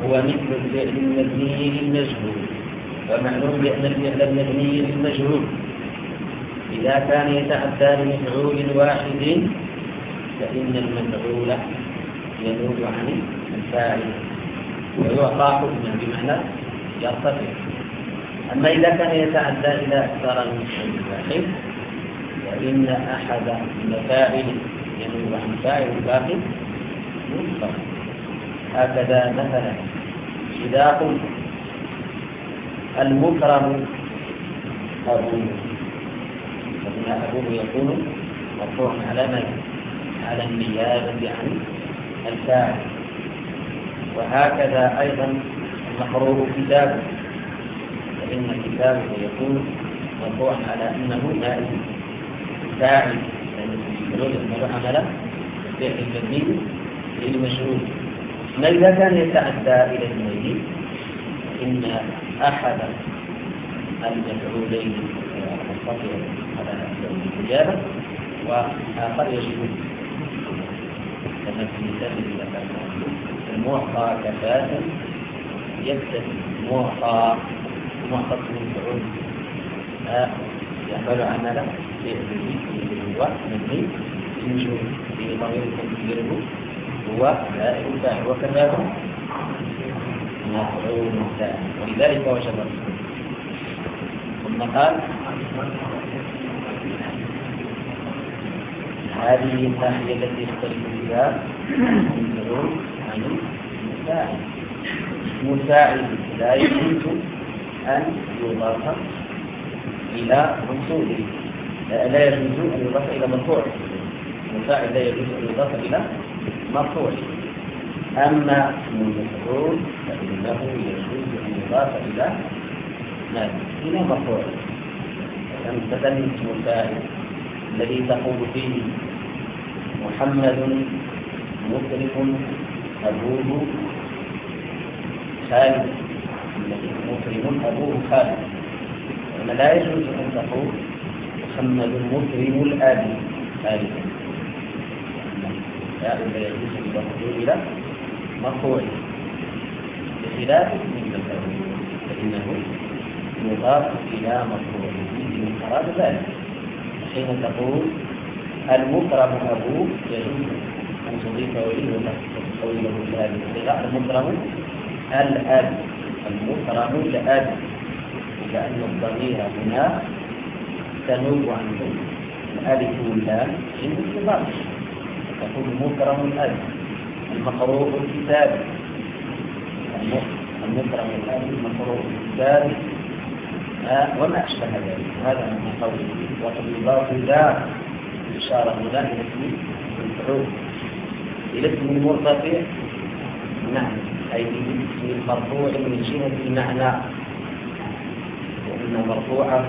هو مثل الفعل المبني للمجهول. ومعلوم بأن الفعل المبني للمجهول إذا كان يتعدى لمفعول واحد فإن المفعول ينوب عن الفاعل ويعطى حكما بمعنى يرتفع. أما إذا كان يتعدى إلى أكثر من مفعول واحد فإن أحد المفاعل ينوب عن فاعل باقي مطلق. هكذا مثلا إذا قلت المكرم أبوه فإن أبوه يكون مرفوعا على النيابة عن الفاعل. وهكذا أيضا المقروء كتابه فإن كتابه يكون مرفوعا على أنه نائب فاعل لأنه عمل فعل المبني للمجهول. ما إذا كان يتعدى إلى الميت إن أحد المفعولين منقطع على الإجابة وآخر يجب كما في مثال المعطى كفاة يكتفي معطى المفعول يعمل عملا هو مبني للمجهول في ضمير تقديره هو نائب فاعل وكذلك مفعول ثاني ولذلك وجب الرسول. ثم قال هذه الناحية التي يختلف فيها المفعول عن المساعد. المساعد لا يجوز أن يضاف إلى منصوبه لا يجوز أن يضاف إلى مرفوع. المساعد لا يجوز أن يضاف إلى مرفوع. أما المفعول فإنه يجوز أن يضاف إلى مرفوع. مثلا اسم الفاعل الذي تقول فيه محمد مكرم أبوه خالد مكرم أبوه خالد أما لا يجوز أن تقول محمد مكرم الآب خالد لا يجوز أن تقول إلى مرفوع بخلاف من المفعول فإنه يضاف إلى مرفوعه من أراد ذلك. حين تقول المكرم أبوه يجوز أن تضيف إليه وتقوله بهذه الصيغة المكرم الأب المكرم الأب لأن الضمير هنا تنوب عنه الألف واللام عند الإضافة تقول مكرم الأب المقروء الكتاب المكرم الأب المقروء الكتاب وما أشبه ذلك. هذا من قوله وقد يضاف ذا إشارة هنا إلى اسم المفعول إلى اسم المرتفع نعم أي اسم المرفوع من جهة المعنى وإن مرفوعه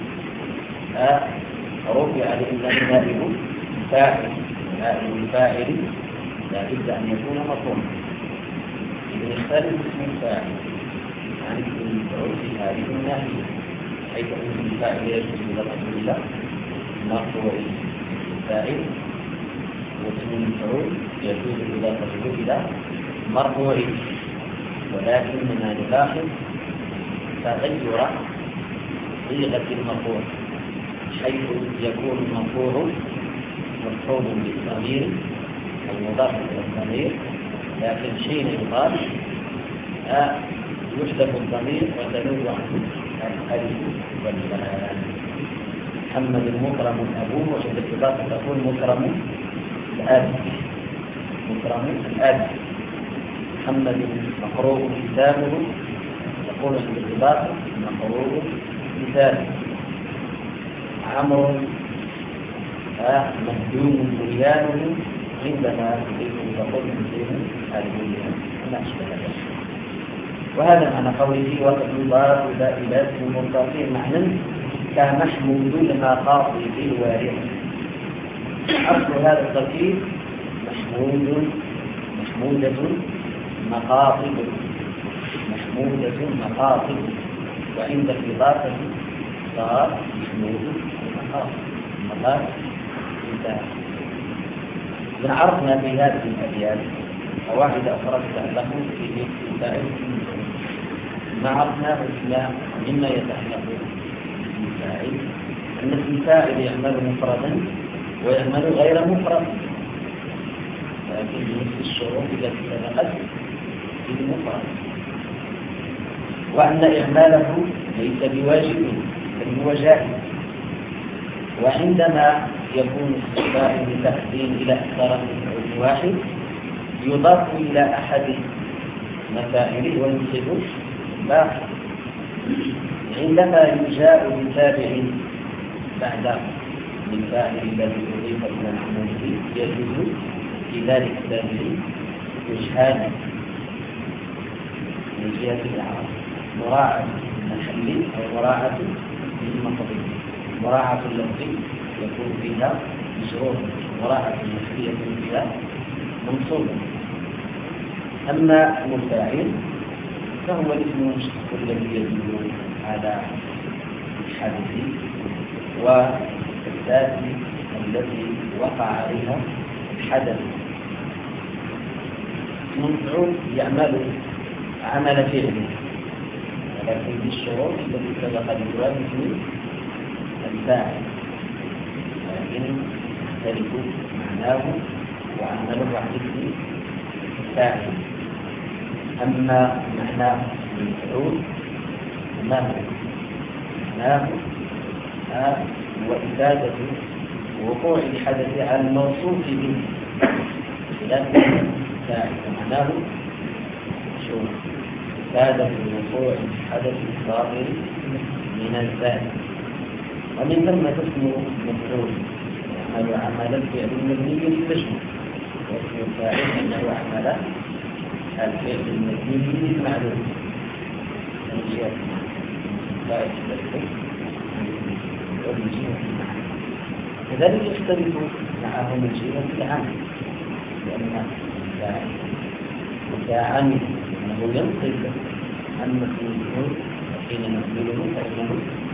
رفع لأنه نائب فاعل نائب الفاعل لا بد أن يكون مرفوعا. إذا يختلف اسم الفاعل عن اسم المفعول في هذه الناحية حيث أن الفاعل يجوز إضافته إلى مرفوع الفاعل واسم المفعول يجوز إضافته إلى مرفوع ولكننا نلاحظ تغير صيغة المرفوع حيث يكون المرفوع مرفوع بالضمير المضاف إلى الضمير لكن حين يقال يحذف الضمير وتنوب عنه الألف واللام. محمد مكرم أبوه وعند الإضافة تكون مكرم الأب محمد مقروء كتابه يقول عند الإضافة مقروء كتابه. عمرو مهدوم بنيانه عندما تقول مهدوم البنيان وما أشبه ذلك. وهذا معنى قوله وقد يضاف إلى اسم مرتفع معنى كمحمود المقاصد الوارث. أصل هذا التركيب محمودة مقاصد وعند الإضافة صار محمود المقاصد انتهى. عرفنا في هذه الأبيات قواعد أفردت له في مسائل ما عرفناه إلا مما يتعلق بالفاعل أن الفاعل يعمل مفردا ويعمل غير مفرد، لكن بنفس الشروط التي سبقت في المفرد، وأن إعماله ليس بواجب بل هو جائز. وعندما يكون الفاعل بتحسين إلى أكثر من مفعول واحد يضاف إلى أحد مفاعله وينصب باقي. عندما يجاء بتابع بعد الفاعل الذي أضيف إلى معموله يجوز في ذلك التابع إجهاد من جهة الإعراب، مراعاة المحل أو مراعاة المقصود. مراعاة اللفظ يكون فيها مشروط، مراعاة المحل يكون فيها منصوبا. أما المفاعل فهو الاسم المشتق الذي يدل على الحدث والذات التي وقع عليها الحدث. المفعول يعمل عمل فعله ولكن بالشروط التي سبق بجواز اسم الفاعل، لكن يختلف معناه وعمله عن اسم الفاعل. أما معناه المفعول ما هو؟ معناه هو إفادة وقوع الحدث على الموصوف به، خلاف الفاعل معناه شو؟ إفادة وقوع الحدث الصادر من الذات. ومن ثم اسم مفعول يعمل عمل الفعل المبني للمجهول، واسم الفاعل أنه عمل الفعل المبني للمعلوم من جهة فائدة الفعل ومن جهة المعنى. كذلك يختلف معه من جهة العمل، لأن الفاعل إذا عمل أنه ينقل عن مفعوله حين نقبله فإنه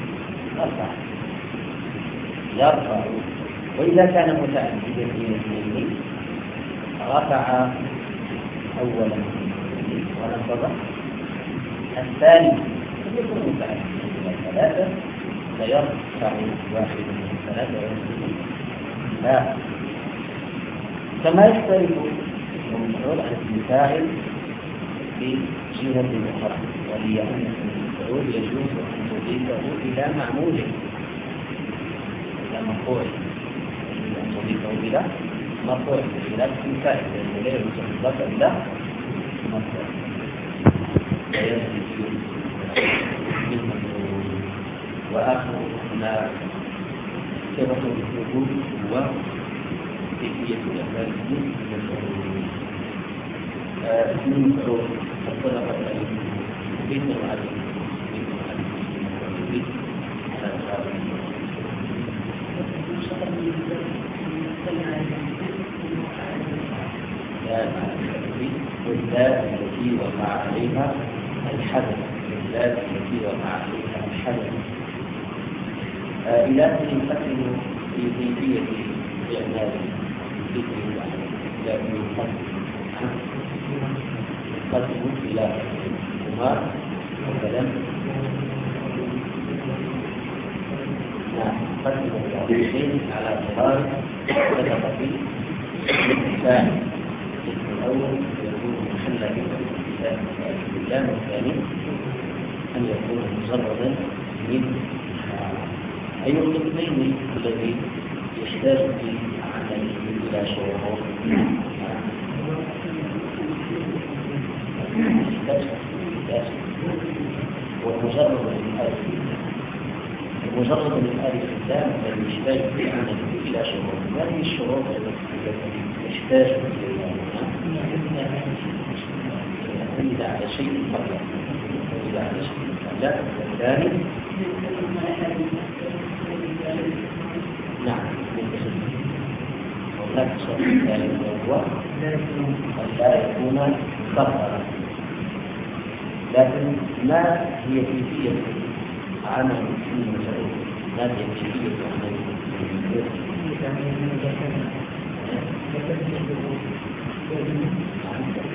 يرفع، وإذا كان متعددا في الاثنين رفع أولا ونصب الثاني، يكون متعددا إلى ثلاثة فيرفع واحد من ثلاثة وينصب لا. كما يختلف المفعول عن الفاعل في جهة أخرى، وهي أن المفعول يجوز أن تضيفه إلى معموله إلى مفعول، أن تضيفه إلى مفعول بخلاف الفاعل لأنه لا يجوز أن يضاف إلى مفعول. وآخر ما سبق الوجود هو كيفية الأعمال المفعول. اسم المفعول اختلف عليه كيف نعرف والذات التي وقع عليها الحدث، الذات التي وقع عليها الحدث. إلى أن ينقسم في كيفية إعمال قسم إلى هما مثلا قسم الأمرين على اعتبار سبق في الثاني. الاسم الأول يكون محلا باللام، الثاني أن يكون مجردا من أي القسمين الذي يحتاج في عمله إلى شروط ومجرد من هذه الأحكام الذي يحتاج في عمله إلى شروط. هذه الشروط التي يحتاج إليها إذا على شيء فقط، إذا على شيء لا الثاني نعم هناك شرط ثاني وهو لا يكون ظهرا. لكن ما هي كيفية عمل المفعول؟ ما هي كيفية عمل المفعول؟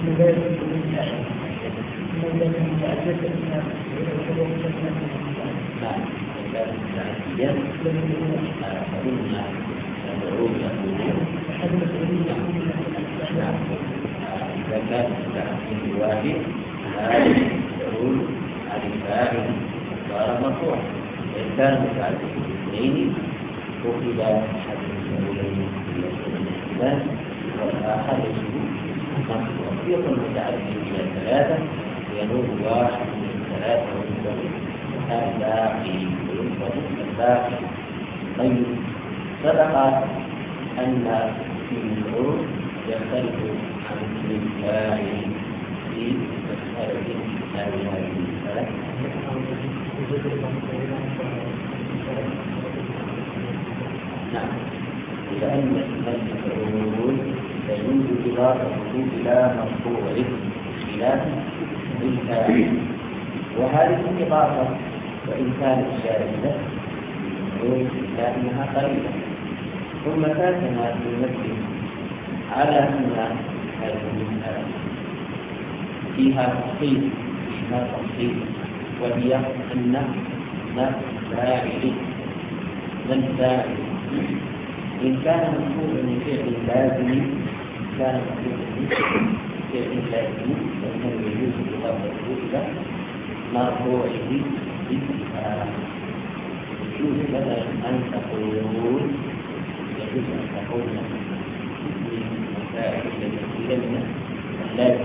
كان التعديل واحد هذا يقول عن الفاعل صار مرفوع، وإن كان متعدد اثنين أخذ أحد المفعولين بالإثبات والآخر مرفوع. يكون متعدد إلى ثلاثة ينوب واحد من ثلاثة وينوب الباقي وينوب الباقي. طيب سبق أن في العروض يختلف عن الفاعل في مسألة هذه المسألة. نعم، لأن المفعول يجوز إضافته إلى مرفوع خلاف الفاعل، وهذه الإضافة وإن كانت جائزة لكنها قليلة. ثم فاتنا في المسجد على أن هذه المسألة فيها تفصيل وهي أن من فاعل إن كان مفعول من فعل لازم كان مفعول من فعل لازم فإنه يجوز إضافته إلى مرفوعه بالفعل. يجوز مثلا أن تقول فاعل الذي لازم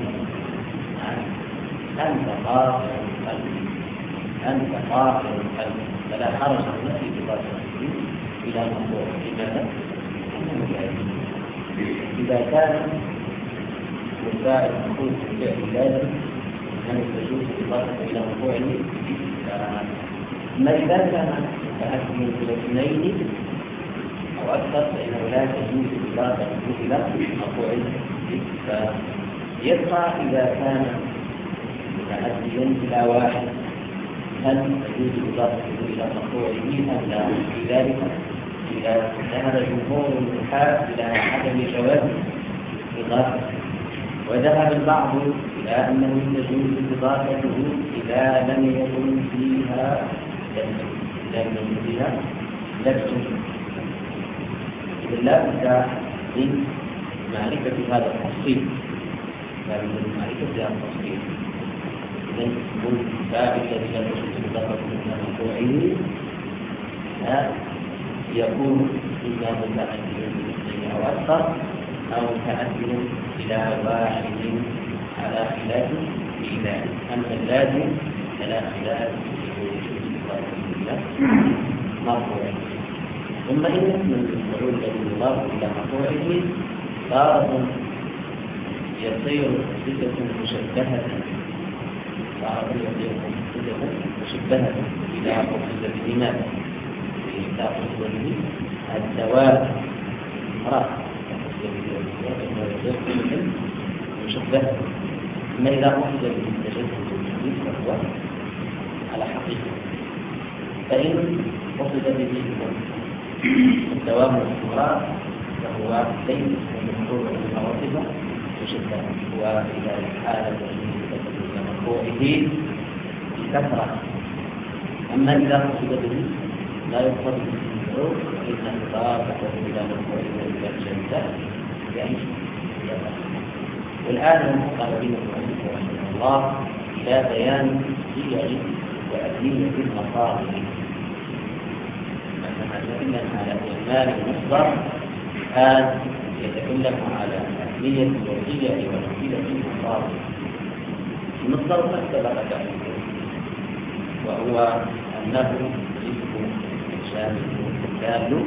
أنت قاطع القلب فلا حرج في إضافته إلى مرفوع. لماذا؟ إذا كان الفاعل مفعول بالفعل لازم أن تجوز إضافته إلى مرفوعه. أما إذا كان متعدد بالاثنين أو أكثر فإنه لا تجوز إضافته إلى مرفوعه. فيبقى إذا كان متعديا إلى واحد هل تجوز إضافته إلى مرفوعه أم لا؟ في ذلك إذا ذهب جمهور النحاة إلى عدم جواز إضافته، وذهب البعض إلى أنه يجوز إضافته إذا لم يكن فيها لبس. إذا لا بد من معرفة هذا التفصيل، يكون ثابتا إلى المشرك من مرفوعه يكون إما متعدد بالاثنين أو أكثر أو متعدد إلى واحد على خلاف في ذلك. أما اللازم فلا خلاف في وجود مرفوعه. ثم إن اسم المفعول الذي يضاف إلى مرفوعه تارة يصير صفة مشبهة مشبهة إلى قصد الإيمان إلى قصد الدواب رأى مشبهة. ما إذا قصد بالتجدد فهو على حقيقة، فإن قصد به الدوام والاستمرار فهو ليس مفعول بالمواصفة مشبهة، وإذا حالة مرفوعه بكثرة. أما إذا قصد به لا يقصد به المفعول فإن إضافته إلى مرفوعه بالجنة يعني. والآن انتقل بنا المؤلف رحمه الله إلى بيان صيغ وأدلة المصادر. مثلا على إعمال المصدر الآن يتكلم على أهمية الوصية وأدلة المصادر. المصدر قد سبق تعريفه وهو أنه اسم شامل دال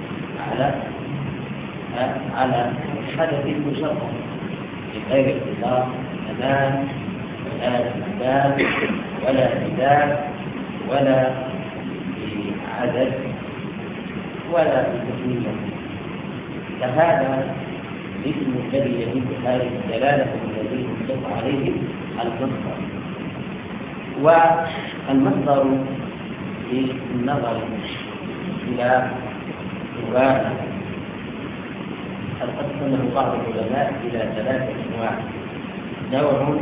على حدث مشرف غير اختلاف أمان ولا استعداد ولا عداد ولا بعدد ولا بتسمية. فهذا الاسم الذي يجب هذه الدلالة الذي يطلق عليه المصدر. والمصدر في النظر إلى مبالغة قد قسمه بعض العلماء إلى ثلاثة أنواع. نوع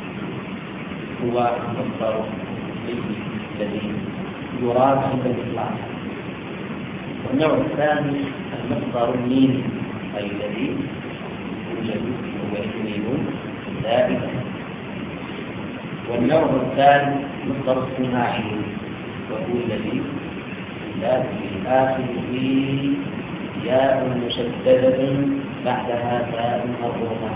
هو المصدر الذي يراد عند الإطلاق، والنوع الثاني المصدر الميمي أي الذي يوجد ويكون دائما، والنوع الثالث مصدر الصناعي وهو الذي لا آخر فيه ياء مشددة بعدها تاء مربوطة.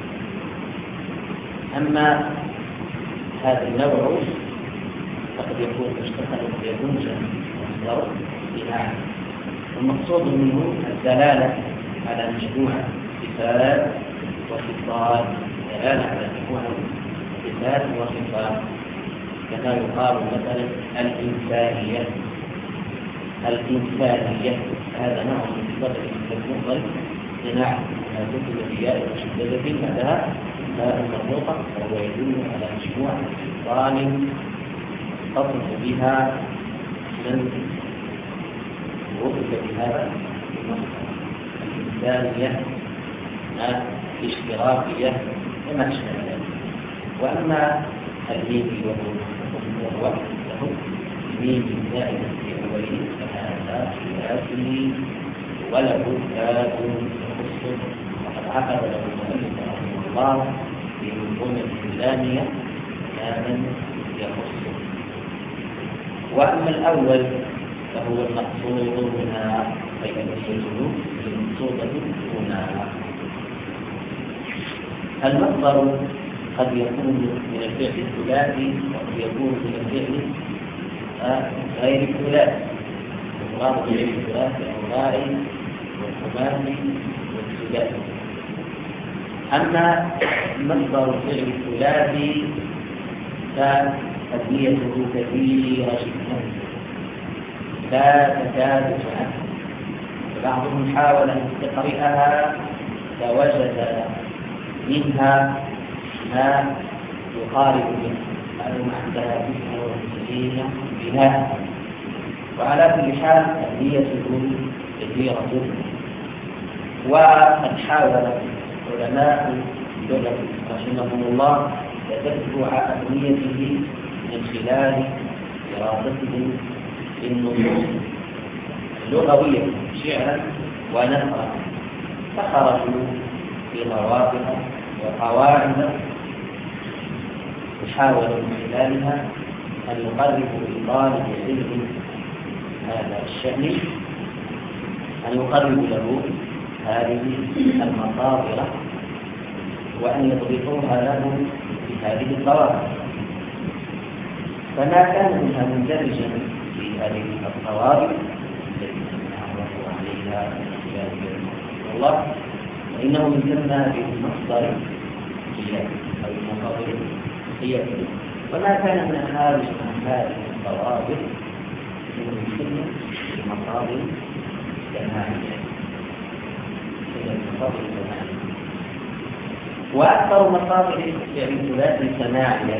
أما هذا النوع فقد يكون مشتقا ويكون مصدر صناعي، المقصود منه الدلالة على مجموعة صفات وخصال، دلالة على مجموعة صفات وخصال، كما يقال مثلا الإنسانية. الإنسانية هذا نوع من صفات المفضل صناعي، ما تكتب بياء مشددة بعدها تاء مربوطة، وهو يدل على مجموعة خصال تصف بها من وصف بهذا المصدر، الإنسانية الاشتراكية وما أشبه ذلك. وأما الميمي وهو له ميمي زائدة في أوله فهذا ثلاثي وله كاد يخص، وقد عقد له المؤلف رحمه الله في منظومة اللامية كادا يخص. وأما الأول فهو المقصود هنا، أي أبنيته المقصودة هنا. المصدر قد يكون من الفعل الثلاثي وقد يكون من الفعل غير الثلاثي، المراد بالفعل الثلاثي الرباعي والخماسي والسداسي. أما مصدر الفعل الثلاثي فأبنيته كثيرة جدا لا تكاد تفهم، بعضهم حاول أن يستقرئها فوجد منها ما يقارب منه، لأنه عندها 99 بناء. وعلى كل حال أبنيته كثيرة، وقد حاول علماء اللغة رحمهم الله تتبع أبنيته من خلال دراستهم للنصوص اللغوية شعرا ونثرا، فخرجوا في ضوابط وقواعد يحاول من خلالها أن يقربوا لطالب العلم هذا الشأن، أن يقربوا له هذه المصادر وأن يضبطوها له بهذه الضوابط. فما كان منها مندرجا في هذه الضوابط التي نعرف عليها الله فإنه يسمى بالمصدر القياسي أو المصادر القياسية، وما كان من خارج عن هذه الضوابط يسمى بالمصادر الجماعية. وأكثر مصادر الثلاثي سماعيا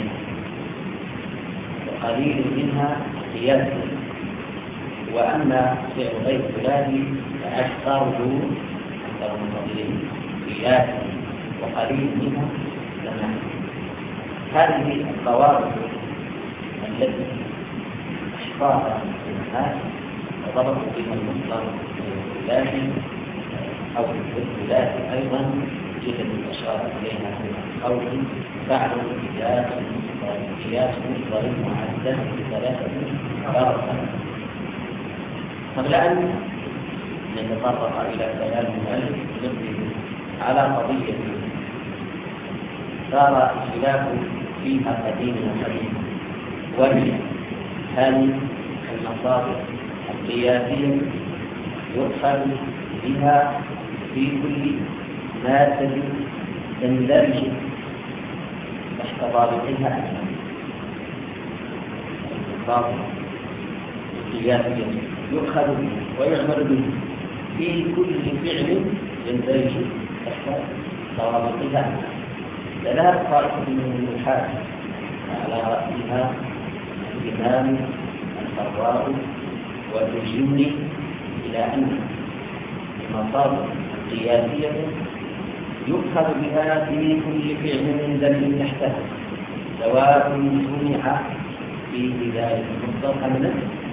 وقليل منها قياسي، وأما فعل غير الثلاثي فأكثره أكثر مصادره قياسي وقليل منها سماعي. هذه الضوابط التي احتاطها الناس وضبطوا بها المصدر الثلاثي أو الثلاثي أيضا جهة الأشارة إليها في القول بعد قياس مصدر معدل بثلاثة درجات. قبل أن نتطرق إلى كلام المؤلف نبدأ على قضية صار الخلاف فيها قديم وحديث، وهي هل المصادر القياسية يؤخذ بها في كل مادة تندرج تحت ضابطها المصادر القياسية يؤخذ به ويعمل به في كل فعل يندرج تحت ضوابطها. ثلاث طائفة من النحاة على رأسها الإمام الفراء والجني إلى أن المصادر القياسية يؤخذ بها في كل فعل دل تحتها سواء سمع في ذلك المصدر أم لا.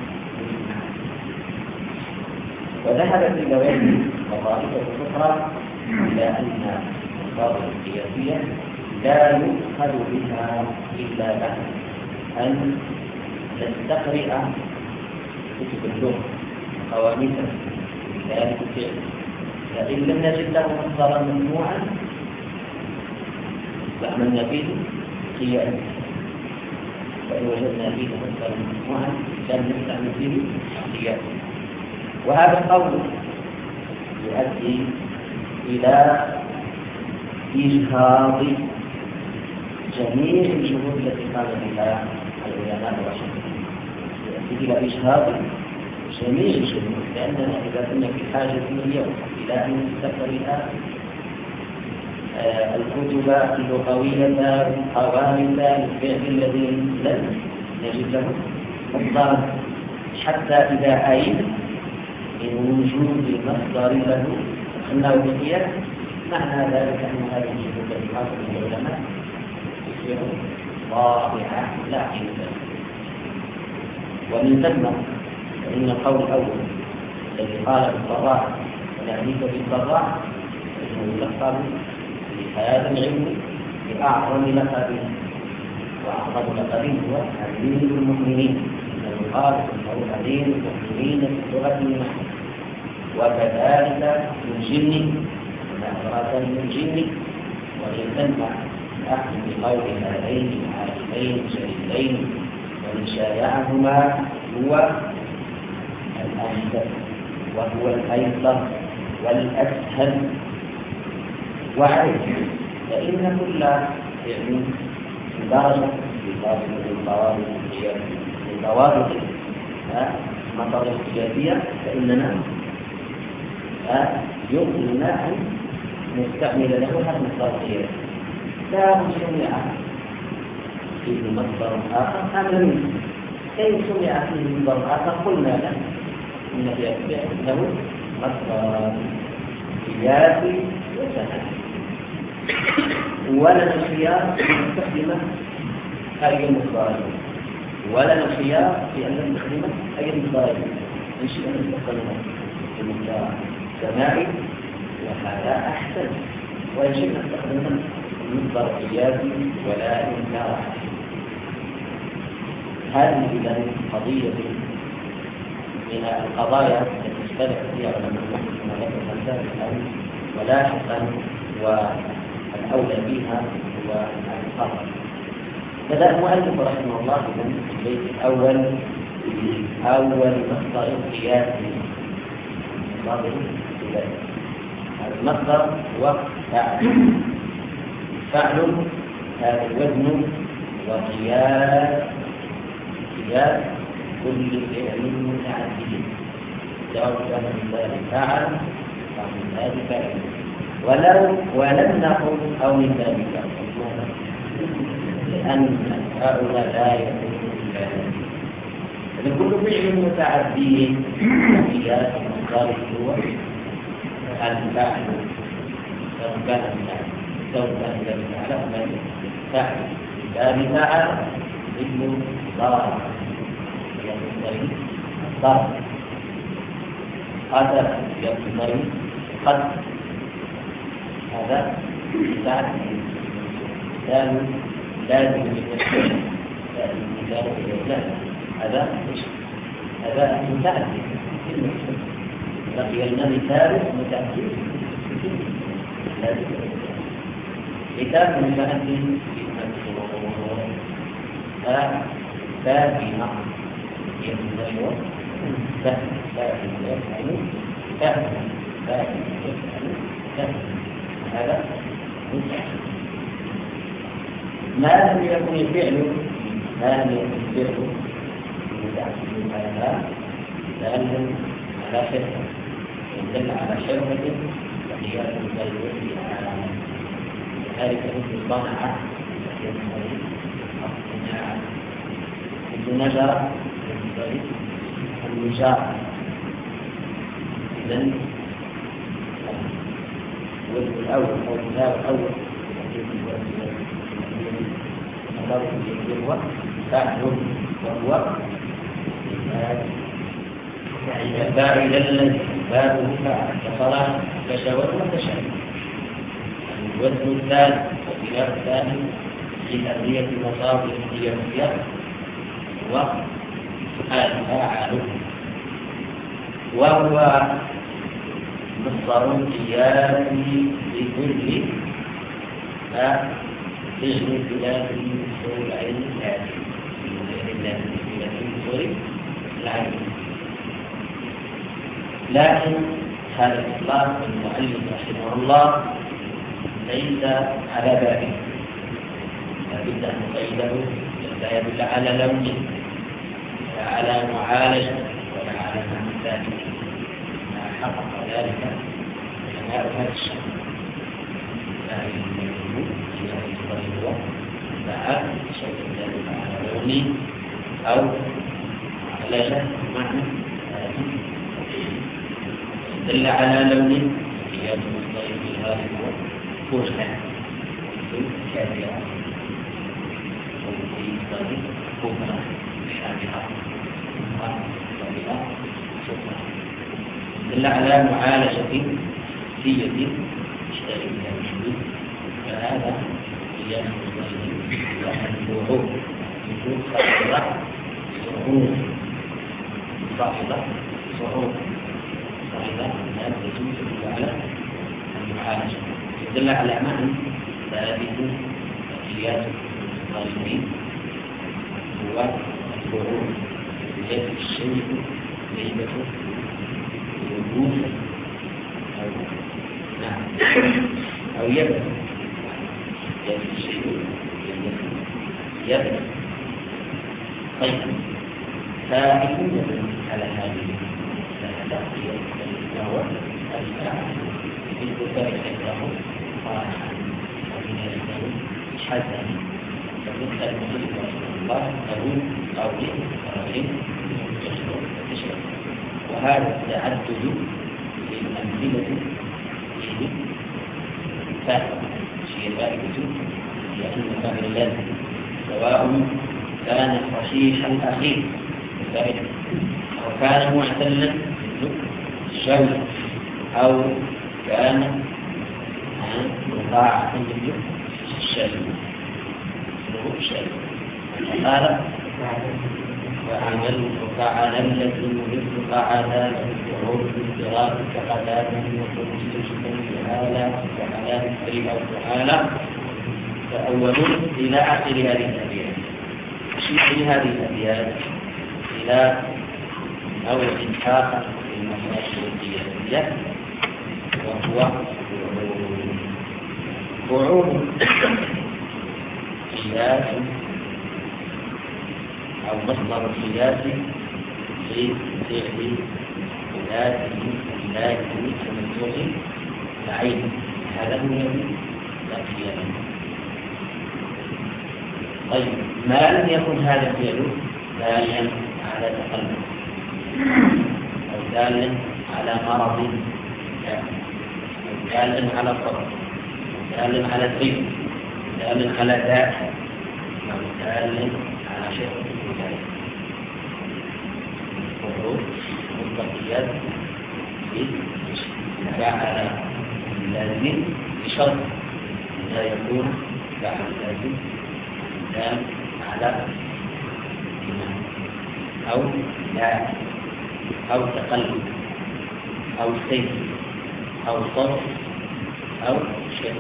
وذهبت الجواب وطائفة أخرى إلى أن الألفاظ القياسية لا يؤخذ بها إلا بعد أن تستقرئ كتب اللغة قواميسا في ذلك الفعل، فإن لم نجد له مصدرا ممنوعا فعملنا فيه قياس، وإن وجدنا فيه مصدرا ممنوعا لم نستعمل فيه قياس. وهذا القول يؤدي إلى إجهاض جميع الشروط التي قام بها العلماء الرشيدون، يؤدي إلى إجهاض جميع الشروط، لأننا إذا كنا في حاجة اليوم إلى أن نستقرئ الكتب اللغوية قوامل الفعل الذي لم نجد له مصدرا، حتى إذا أين من وجود مصدر له أنه بقياس، معنى ذلك أن هذه الشروط التي حصل العلماء تصبح ضائعة لا قيمة. ومن ثم فإن القول الأول الذي قال بالضراع والحديث بالضراع فإنه يلقب في هذا العلم بأعظم لقب، وأعظم لقب هو أمير المؤمنين، إنه قال إنه أمير المؤمنين في لغة النحو، وكذلك من جن نظرة من جن. ومن ثم أخذ بقول هذين العالمين الجليلين ومن شايعهما هو الأنسب وهو الأيسر والأسهل. وعليه فإن كل فعل درجة لضوابط المطر القياسية فإننا يمكننا أن نستعمل له هذا المصدر القياسي. لا سمع فيه مصدر آخر أم إن سمع فيه مصدر آخر قلنا له إن له مصدر قياسي وسهل، ولنا الخيار في أن نستخدم أي مصدر، ولنا الخيار في أن نستخدم أي مصدر إن شئنا أن نستخدمه في مصدر سماعي وهذا أحسن، وإن شئنا أن نستخدمه مصدر قياسي ولا إنكار. هذه إذا قضية من القضايا التي اختلف فيها علماء النحو كما ذكر السابق، ولاحقا والأولى بها هو القصر. بدأ المؤلف رحمه الله في البيت الأول أول مصدر قياسي. المصدر هو فعل هذا الوزن وقياس كل فعل متعدد، سواء كان من ذلك فعل أو من ذلك فعل، ولم نقل أو من ذلك، لأن هؤلاء لا يكونون إلا ذلك. لكل فعل متعدي قياس مصدره هو الفعل، سواء كان ذلك فعل أو ذلك فعل. باب فعل مثل ضرب ضرب، قتل يقتل قتل، هذا فعل لازم هذا متعدد. بقي لنا مثال متعدد، مثال متعدد فاهمة يفعل هذا ما لم يكن الفعل متعدد هذا دال على شركة، إن دل على شركة فهي تدل على ذلك مثل صنع مثل نجر النجار. إذن الوجه الأول أو المثال الأول هو فاعل وهو فاعل الذي بابه فاعل كصلاة كشوى وكشوى. الوجه الثالث والخلاف الثاني في الأبنية المصاب القياسية والفاعل وهو مصدر قياسي لكل فعل خلافه بصور العين الآتي العين. لكن هذا الإطلاق المؤلف رحمه الله ليس على بابه، لابد أن نقيده لا يدل على لون ولا على معالجة ولا على مثال ما حقق ذلك علماء هذا الشأن. لا يمكن أن فعل شيء يدل على لون أو معالجة معنى دل على لون قياس مصدر في هذا كوشنا كافية وفي مصدر كوفنا شابهة دل على معالجة سية اشتغل بها الجدود، فهذا قياس مصدر الوعود وجود صعود صاحبة الناس يجوز على المعالجة يدل على معنى ثابت قياس الظالمين هو الوعود بجد الشيء غيبة وجود أو يبدأ جد الشيء يبدأ. طيب فيكون على هذه التغطية وهو الفاعل بالكتاب عنده صالحا ومن الإنسان حسنا فبالتالي المؤلف رحمه الله له قول قرارين يشرع وهذا التعدد للأمثلة فيه فاعل شيء فائدة لأن فاعل الله سواء كان صحيح الأخير أو كان معتلا الشوي أو كان مطاعة الشوي قال وعمل فعلمة مثل فعلان وعود الصراط كقتال وكمستشفى تعالى وعلام الكريم أو تعالى فأولون إلى آخر هذه الأبيات. في هذه الأبيات إلى أول آخر في المسائل القياسية وهو وعود قياس أو مصدر قياسي لفعل لازم تمثل العين. هذا هو الذي لا قياس. طيب ما لم يكن هذا الفعل دالا على تقلب أو دالا على مرض أو دالا على صبر أو دالا على ضيق دالا على داء أو دالا على شيء من ذلك وهو مستقيات فعل اللازم بشرط لا يكون فعل اللازم دال على أو لا أو تقلب أو سيف أو صرف أو شيء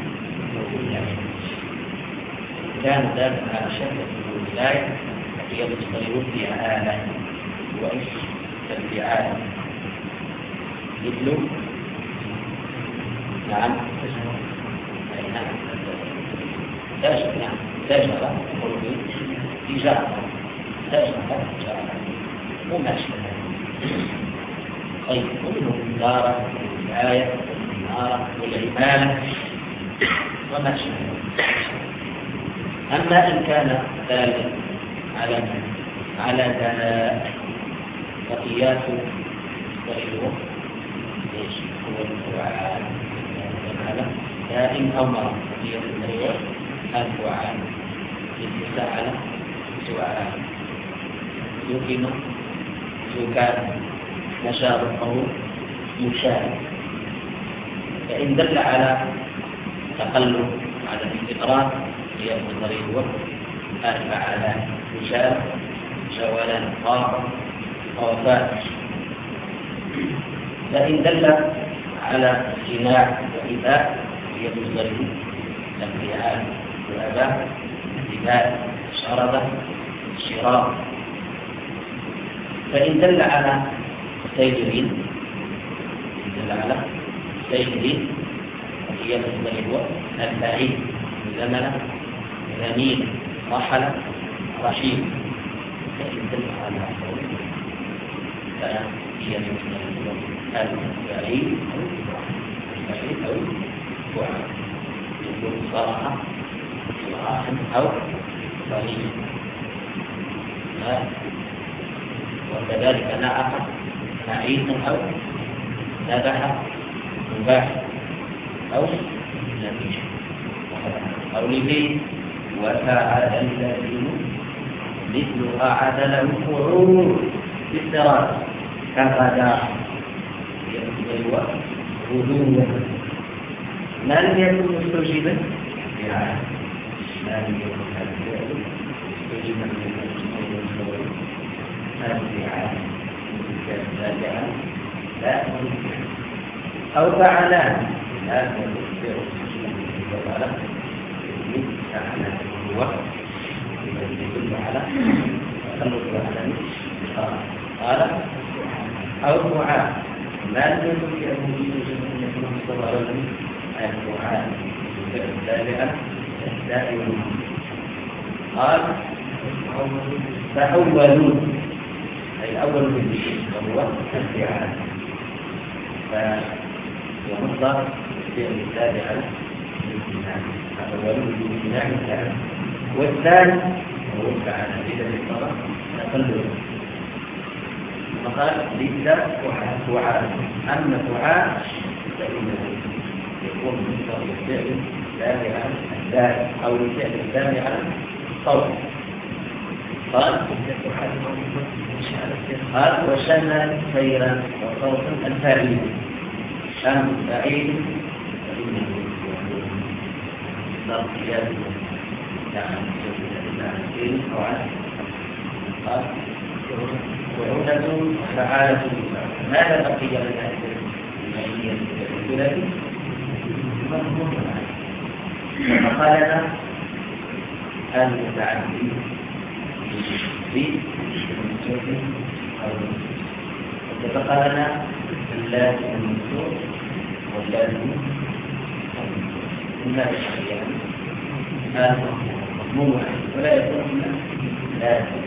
كان ذلك على شكل الولاية هي مصدر فيها آلة وإيش تبعات مثل نعم تجربة تجارة وما أشبه. طيب ومنه الإدارة والولاية والإمارة والعمالة وما أشبه. أما إن كان ذلك على دلاء فقياس غيره هو الفعال هذا دائم أو مرض هي النوع الفعال استفعل سؤال سكن سكان نشاط القول مشاهد فإن دل على تقلب على الاستقرار هي النظرية الوقت الفعالات مشاهد شوالان قاطع وفاء. فإن دل على اجتماع وإباء هي النظرية الانفعال وأباء إباء شردة شراء. فإن دل على سيدين هي النظرية البعيد زمن زميل رحل رحيم. فإن دل على فهي النظرية البعيد أو فعال يكون صراحة أو صريح. وكذلك نعم نعيد أو ذبح مباح أو نبيش أو لبيت وفعل الذين مثلها عدله فعول بالدراسة كغدا يبدو غدوة ما لم يكن مستوجبا يعني ما لم يكن مستوجبا لا أو فعلان لا قال أو فعال ما لم يكن في أبوه صلى الله عليه وسلم الفعال السابعة الدائم. قال فأولون أي الأول من وهو الفعال فمصدر فعل التابع الأول بالامتناع الفعل والثاني هو الفعل إذا اضطر تقلل. فقال ليس فعال أما فعال فإنه يكون مصدر الفعل التابع الدال أو الفعل التابع الصوت. قال وشمل خيرا وصوتا الفاعل شام فاعل فإنه صار قياس قال وعودة فعالة ماذا بقي لنا المالية الثلاثي فقال لنا المتعدي واتفق لنا اللازم المنصوب واللازم المنصوب هذا مضمون ولا يكون لازم.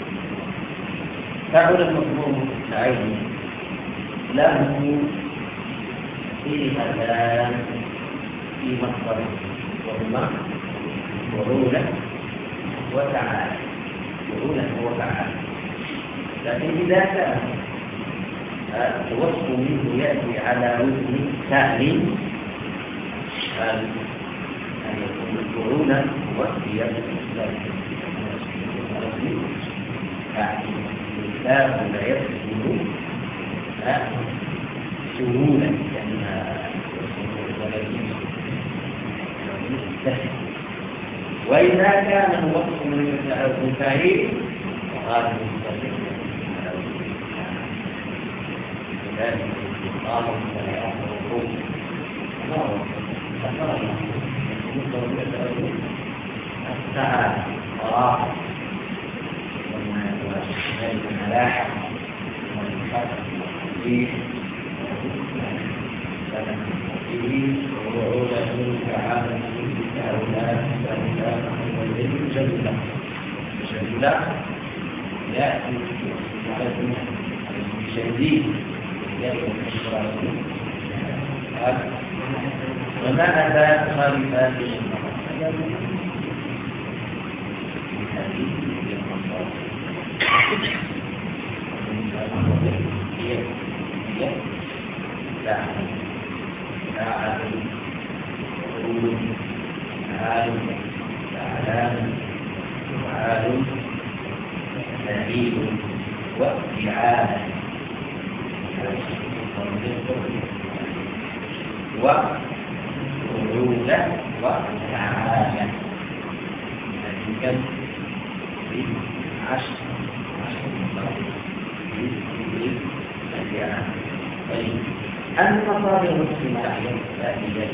فعل المضمون العين له في مكان في مصدر وهما وعولة وتعالى وعولة وتعالى. لكن إذا كان الوصف منه يأتي على وزن ثاني أن يكون القرون وصفية الكتاب لا يصفه سهولا وإذا كان الوصف من المفاهيم فهذا ذلك قال السعادة والراحة والملاحة وعودة كعالم كأولاد جميلة يأتي شديد وما أتى خالفات فعول فعال فعلان فعال فعيل وفعال وفعول وفعال كم في 10 طيب المصادر الاجتماعية التي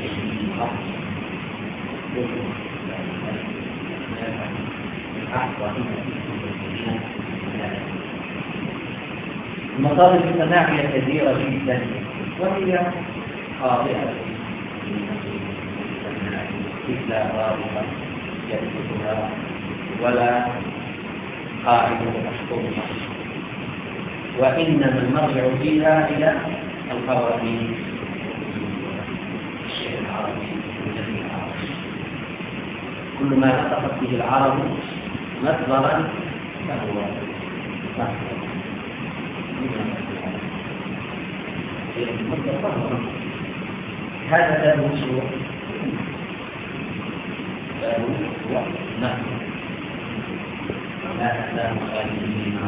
المصادر الاجتماعية كثيرة جدا وهي خاطئة مثل رابطة يثبتها ولا قاعدة تحكمها، وإنما المرجع فيها إلى القوانين الشيء العربي الذي العربي كل ما نطقت به العرب مصدرا فهو هذا باب مشروع باب هو نعم لا مخالف لما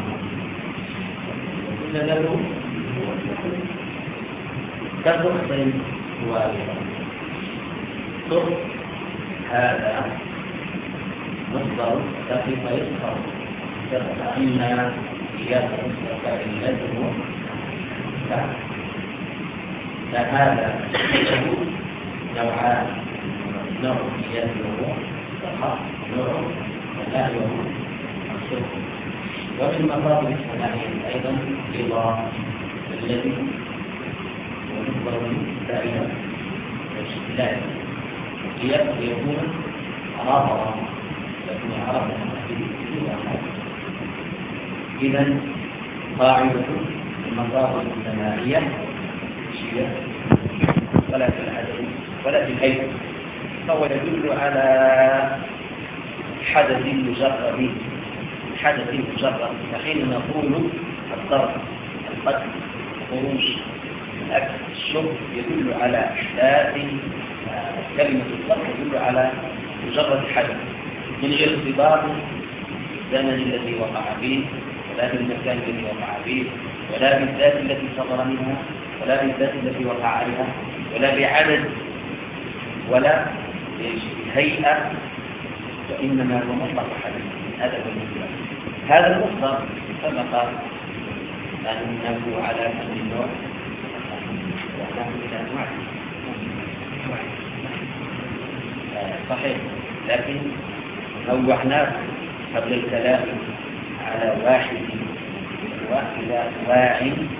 كل له كالرخص والصرف هذا مصدر كيف يصفر فإن قياس فإنه فهذا نوعان نوع قياس وهو نوع ونحوه الصرف. وفي المصادر الاجتماعية أيضا رضا الذي ونظر دائما لا يكون عرضا لكن عرضا إذن قاعدة المصادر الاجتماعية هي ولا في العدد ولا في الهيئة، فهو يدل على حدث مجرد فحين نقول الضرب القتل الخروج الأكل الشرب يدل على إحداث كلمة الضرب يدل على مجرد حدث من غير ارتباط الزمن الذي وقع فيه ولا بالمكان الذي وقع فيه ولا بالذات التي صدر منها ولا بالذات التي وقع عليها ولا بعدد ولا بهيئة، وإنما هو مطلق حدث. هذا هو المطلق. هذا المصدر سبق أنه على كل نوع صحيح، لكن نوعناه قبل الكلام على واحد وإلى واع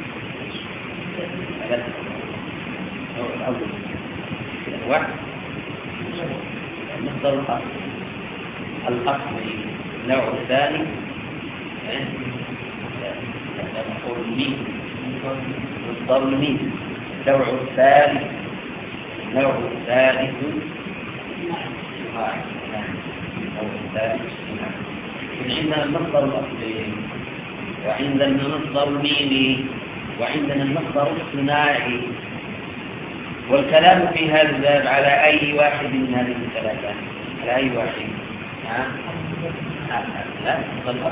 النوع الأول الواحد المصدر الأصلي. النوع الثاني نقول مين مصدر مين. النوع الثالث عندنا المصدر الأصلي وعندنا المصدر الميمي وعندنا المصدر الصناعي، والكلام في هذا الباب على أي واحد من هذه الثلاثة. على أي واحد؟ لا المصدر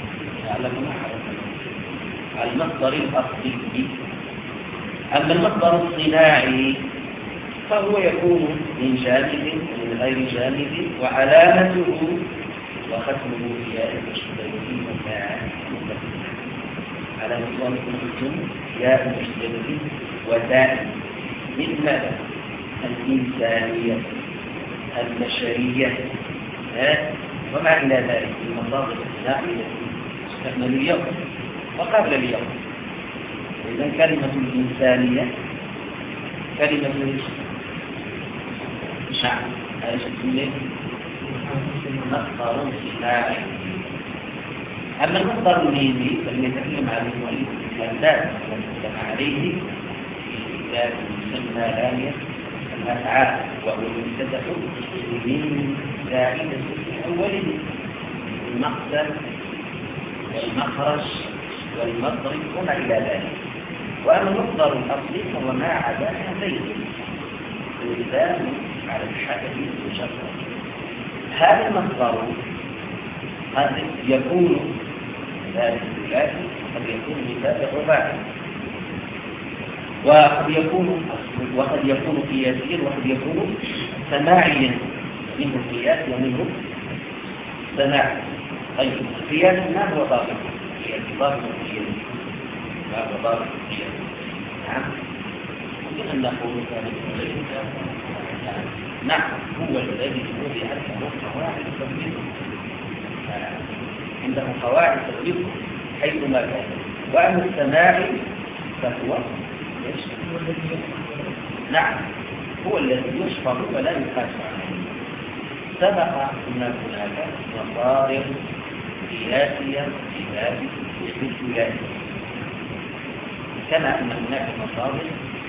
المصدر الأصلي. أما المصدر الصناعي فهو يكون من جانب ومن غير جانب، وعلامته وختمه ياء المشتركين على نظام الجن ياء المشتركين وتاء مثل الإنسانية البشرية وما إلى ذلك من المصادر الصناعية التي تستعمل اليوم وقبل اليوم. إذن كلمة الإنسانية كلمة شعب مصدر صناعي. أما المصدر الميمي فلنتكلم عليه المؤلف الأساس والمجتمع عليه في كتاب يسمى لامية الأفعال، وهو المبتدأ من زائدة أوله المقدر والمخرج والمضرب وما إلى ذلك. وأما المصدر الأصلي فهو ما عدا هذين اللسان على الحدث مجرد. هذا المصدر قد يكون ذلك الثلاثي وقد يكون مثال الرباعي، وقد يكون قياسيا وقد يكون سماعيا، منه قياس ومنه سماع. طيب القياس ما هو ضابط القياس؟ ضابط القياس ما هو ضابط القياس؟ نعم ممكن أن نقول نعم هو الذي وضع له قواعد تطبيقه، عنده قواعد تطبيقه حيثما كان. وأما السماع فهو نعم هو الذي يشفر ولا يقاس عليه. سبق أن هناك مصادر قياسية في باب الاستدلال، كما أن هناك مصادر،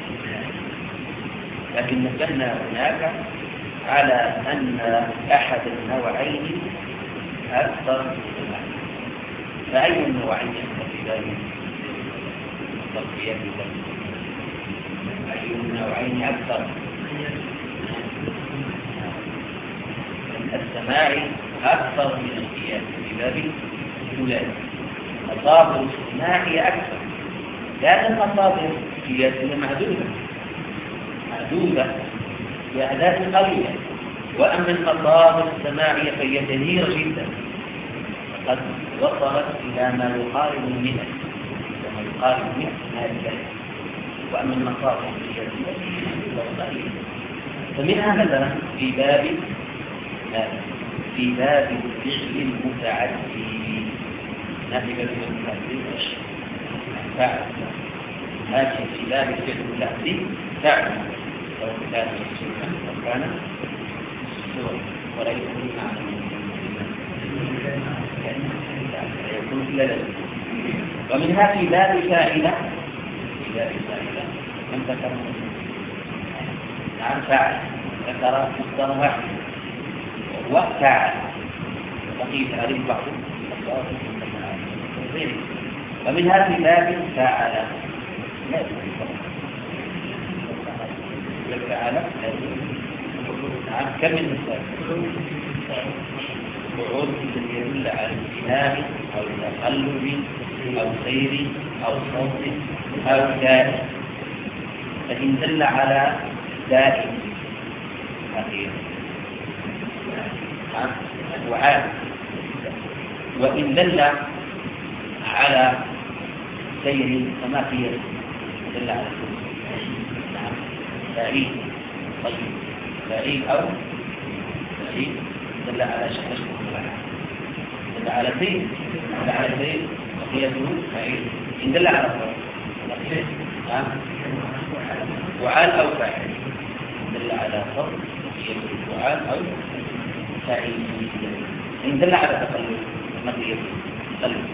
لكن نزلنا هناك على أن أحد النوعين أكثر من الآخر. فأي النوعين في ذلك التطبيق؟ أي النوعين أكثر؟ السماع أكثر من القياس في باب الاستدلال. مصادر السماع أكثر لأن المصادر القياسية معدودة بأعداد قليلة، وأما المصادر السماعية فهي كثيرة جدا، قد وصلت إلى ما يقارب المئة هذه. وأما المصادر القياسية فهي قليلة. فمنها مثلا في باب الفعل المتعدي، نافذة المتعدي فعل، لكن في باب الفعل المتعدي فعل سواء كان مسلما أو كان سوى وليس بمعنى يكون إلا لازم. ومنها في باب فاعلة من ذكر نعم فاعل ذكر مصدر واحد وهو فاعل، بقيت عليه بعض غيره. ومنها في باب فاعل نعم كم من مثال وعود يدل على الانتهاء أو التقلب أو سير أو صوت أو دائم، فإن دل على دائم أخير وعاد، وإن دل على سير فما فيه دل على سعيد. طيب سعيد أو سعيد دل على شخص دل على سير وقيته سعيد. إن دل على صوت وعال أو فاعل دل على صوت وقيته وعال أو سعيد. إن دل على تقلب ما فيه تقلب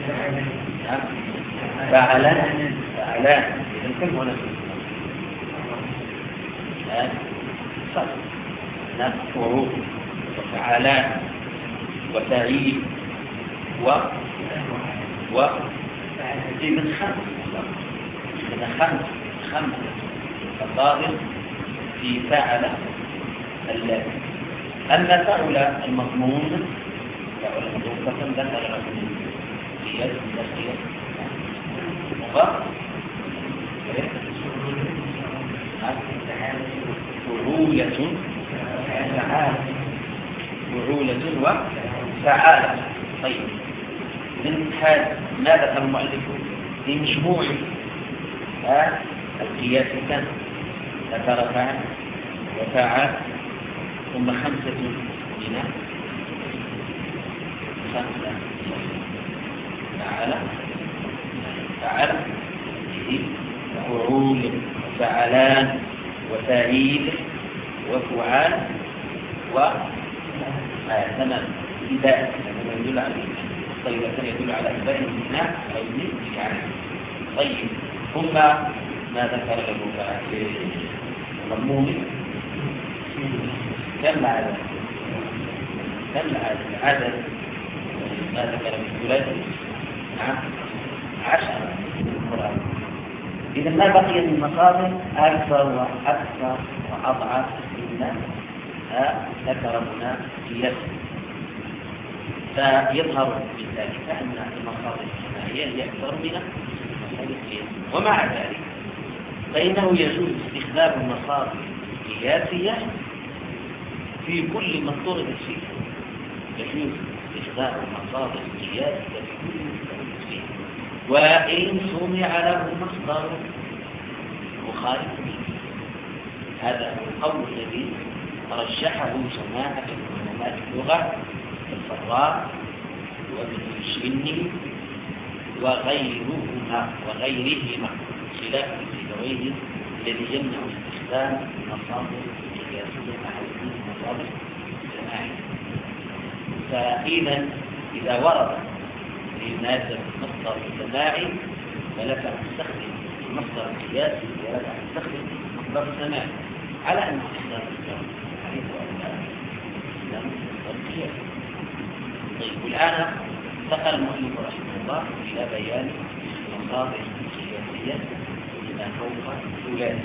فعلان كم هنا صح نفعه وفعلان وتعيد من خمس مصادر في فعل اللازم. أما فعل المضمون فقد ذكر لكم قياس فعولة وفعالة. طيب من هذا ما ذكر المؤلف في مجموع القياس كان ذكر فعل وفعال ثم خمسة فعل فعول وفعلان وفعيل وفعال وثمان إباء يدل على طيب يدل على إباء البناء أو النفس. طيب ثم ما ذكر له في المضمون كم العدد ما ذكر في الثلاث 10 القرآن. إذا ما بقي من مصادر أكثر وأكثر وأضعف من ذكر هنا قياس. فيظهر من ذلك أن المصادر السماعية هي أكثر من المصادر القياسية. ومع ذلك فإنه يجوز استخدام المصادر القياسية في كل مصدر فيه. يجوز استخدام المصادر القياسية في كل مصدر فيه، وإن سمع له مصدر مخالف منه. هذا هو القول الذي رجحه جماعة من علماء اللغة الفراء وابن الشني وغيرهما خلاف السيبويه الذي يمنع استخدام مصادر قياسية مع وجود مصادر سماعية. فإذا إذا ورد ليناسب مصدر سماعي فلك أن تستخدم المصدر القياسي ولك أن تستخدم مصدر سماعي على أن تستخدم مصدر القياسي. طيب، والآن انتقل المؤلف رحمه الله إلى بيان المصادر القياسية إلى فوق ثلاث.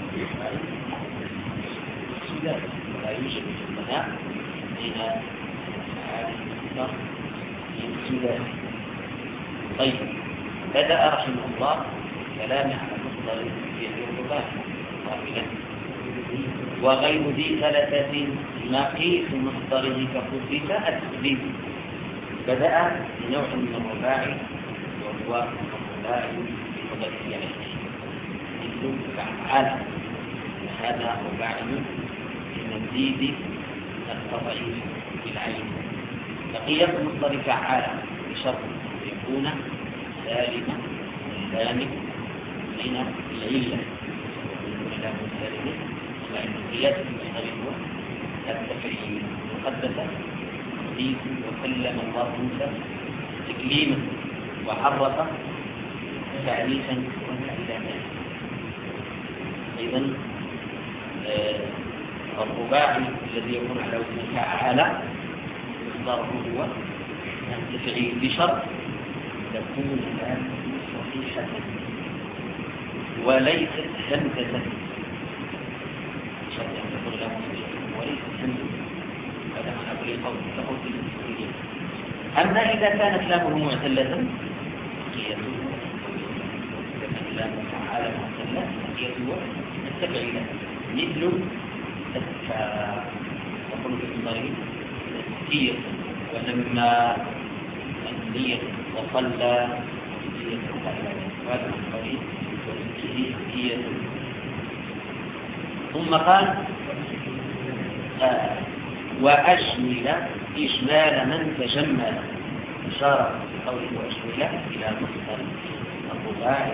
ولا يوجد استثناء بين هذه المصدر الثلاثي. طيب، بدأ رحمه الله كلام على مصدر الرباعي قائلا: وغير ذي ثلاثة مقيس مصدره كخفف التسديد. بدأ بنوع من الرباعي وهو الرباعي بفضل مثل فعال. هذا رباعي بمزيد التضعيف بالعين. بقية مصدر فعال بشرط يكون سالما سالم من العلة. والكلام السالم لأن قياس المصدر هو التفعيل. وقدس حديث وكلم الله موسى تكليما وحرف تعريفا وما إلى ذلك. إذن الرباعي الذي يكون على وزن فعال مصدره هو التفعيل بشرط تكون الآن صحيحة وليست همزة. شرط أن تكون له صحيحة وليست همزة. هذا معنى كل قول تقول في المسلمين. أما إذا كانت لامه معتلة قياسه لامه فعال معتلة قياسه التفعيل مثل تقول في المضارع تزكية ولما أنبية وصلى وهذا الطريق وتزكية. ثم قال وأشمل إشمال من تجمل. إشارة قوله وأشمل إلى مصدر الرباعي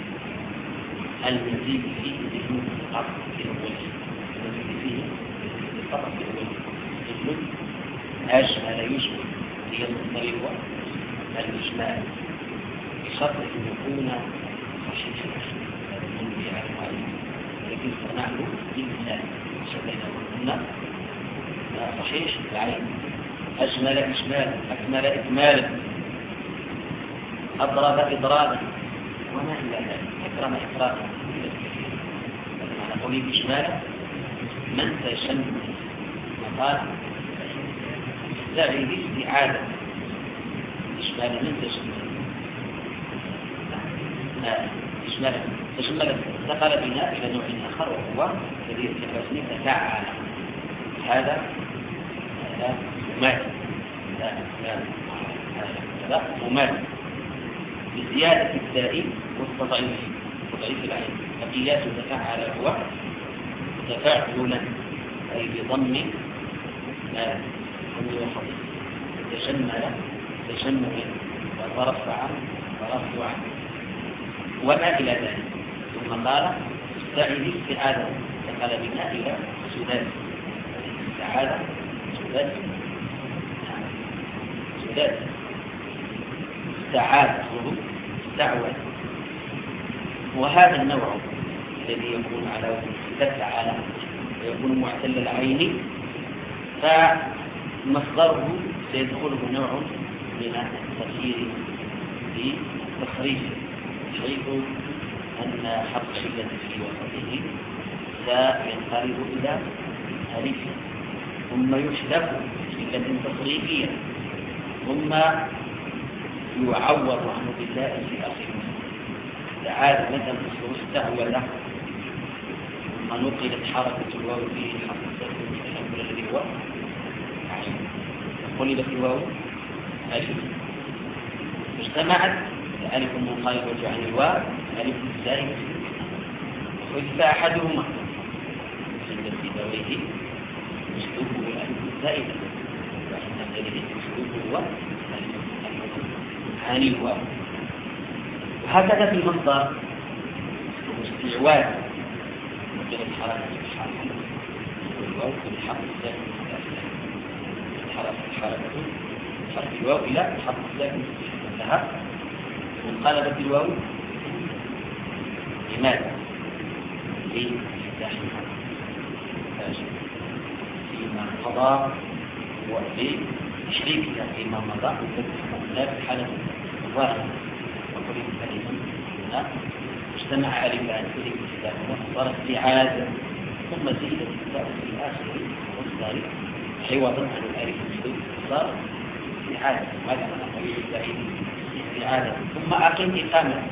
المزيد فيه ذهن القطع في الوجه. المزيد فيه القطع في الوجه مثل أشمل يشمل هي المصدر هو الإشمال بشرط أن يكون صحيحا لكن صنعه بالمثال شبهنا وقلنا صحيح العين. أجمل إشمالا أكمل إكمالا أضرب إضرابا وما إلا ذلك أكرم إكراما. معنى قوله إشمالا من تشمل وقال استعيد استعادة إشمالا من تشمل إشمالا تشمل. انتقل بنا إلى نوع آخر وهو الذي يتحسن تفاعل. هذا مماثل لا مماثل بزيادة التاء والتضعيف وتضعيف العين. فقياس تفاعل هو تفاعلا أي بضم تشمل تشملا وترفع ترفعا وما إلى ذلك. ثم قال استعيد استعادة. انتقل بنا إلى سداد استعادة سداد استعاد استعوى. وهذا النوع الذي يكون على وزن تفعل ويكون معتل العين فمصدره سيدخله نوع من التغيير في تصريفه حيث أن حرف شدة في وسطه سينقلب إلى ألف ثم يحذف بصيغة تصريفية ثم يعوض عنه بتاء في آخره. تعالى مثلا استهول ثم نقلت حركة الواو فيه حرف الساكن الأول الذي هو عين، قلبت الواو ألف، اجتمعت الألف المنقلبة عن الواو ألف الزائدة، حذف أحدهما عند سيبويه أسلوبه الألف الزائدة، وعند الذي أسلوبه هو عن الواو. وهكذا في المصدر استعواد وجد الحركة الحرف والواو في الحرف الساكن الحركة حرف الواو إلى حرف الساكن انتهى، وانقلبت الواو لماذا؟ لإفتاحها فيما قضى وبتشريكها فيما مضى وتفتح في حالة الظاهرة وقريب كلمة اجتمع ألفان في الإفتاح وصار استعادة ثم زيد الإفتاح في آخر المصدر عوضا عن الألف المشدود صار استعادة. هذا معنى استعادة ثم أقم إقامة.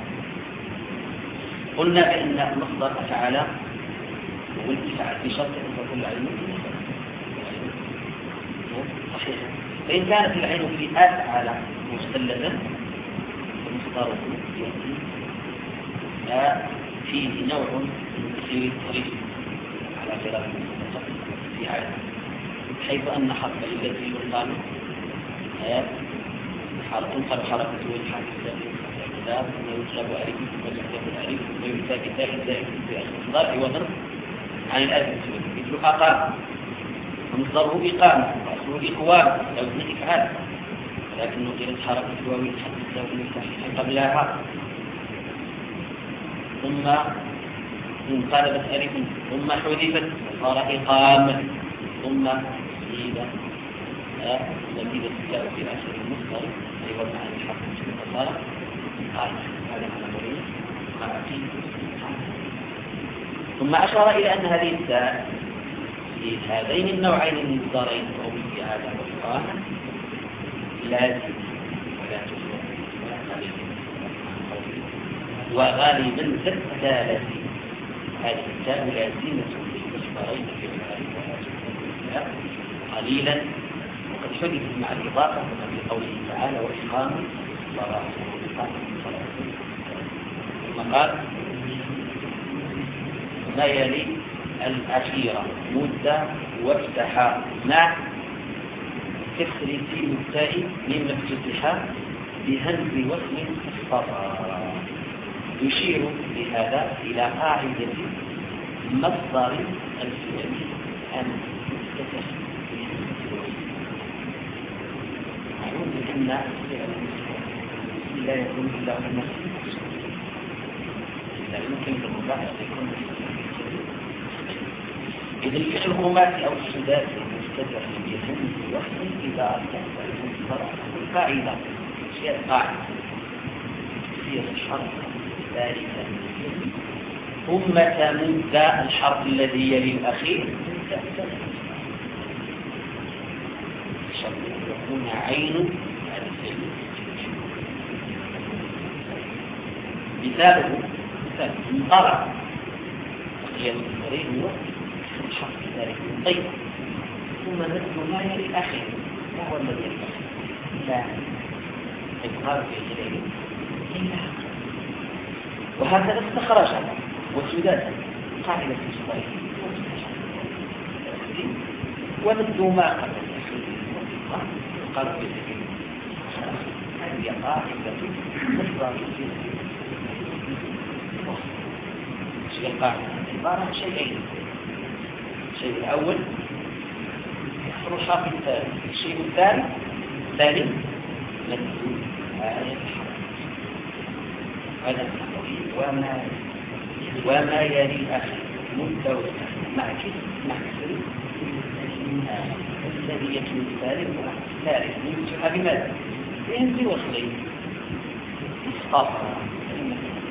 قلنا بأن المصدر أفعل والانتفاع في شرط أن تكون العين صحيح. فإن كانت العين في أفعل مستلزا فمصدره فيه نوع من تخيير الطريق على خلاف في عالم، حيث أن حرف الذي يقال تنقل حركته والحرف الثاني ويطلب ألف ويطلب ألف ويثاب ثالث ذلك في المصدر عوضا عن الألف مثل أقام ومصدره إقامة وأصله إقوام لو كان إفعال، ولكن نقلت حركة الواو الحرف الثاني قبلها ثم انقلبت ألف ثم حذفت وصار إقامة ثم زيد التاء في آخر المصدر عوضا عن الحرف وصار إقامة. هذا معنى ما أكيد. ثم أشار إلى أن هذه التاء في هذين النوعين من المصدرين أو الاستعادة والإقامة لازم ولا تزور ولا قليل وغالبا الثالث. هذه التاء لازمة للمصدرين في الآية قليلا، وقد حدثت مع الإضافة كما في قوله تعالى وإقام الصلاة ثم قال ما يلي الأخيرة مدة وافتحا مع كسر في التاء مما افتتح بهمز وصل اصطفى. يشير بهذا إلى قاعدة مصدر الفعل أن يفتتح معلوم بأن الفعل لا يكون إلا بنفسه، لا يمكن للمضارع يكون إذا الفعل الرماسي أو السداسي المفتتح بهمز وصل إذا أفتح المصدر القاعدة هي القاعدة هي الشرط ثالثا ثم تمد الحرف الذي يلي الأخير الشرط يكون عين الفعل. مثاله انطلق هي المصدرين هو الحرف الثالث طيب ثم نذكر ما يلي الأخير وهو الذي يلي الأخير لا إظهار في غيره إلا وهكذا استخرج وسداسا قاعدة الصغير ومثل ما قبل قال في هذه قاعدة مصدر شيء القاعدة عبارة عن شيئين. الشيء الأول يحصل الحرف الثالث، الشيء الثاني مثل آية هذا وما يلي الأخير مدة مع كسر الذي يكون الثالث ينجح بماذا؟ ينزل وصلين اصطفى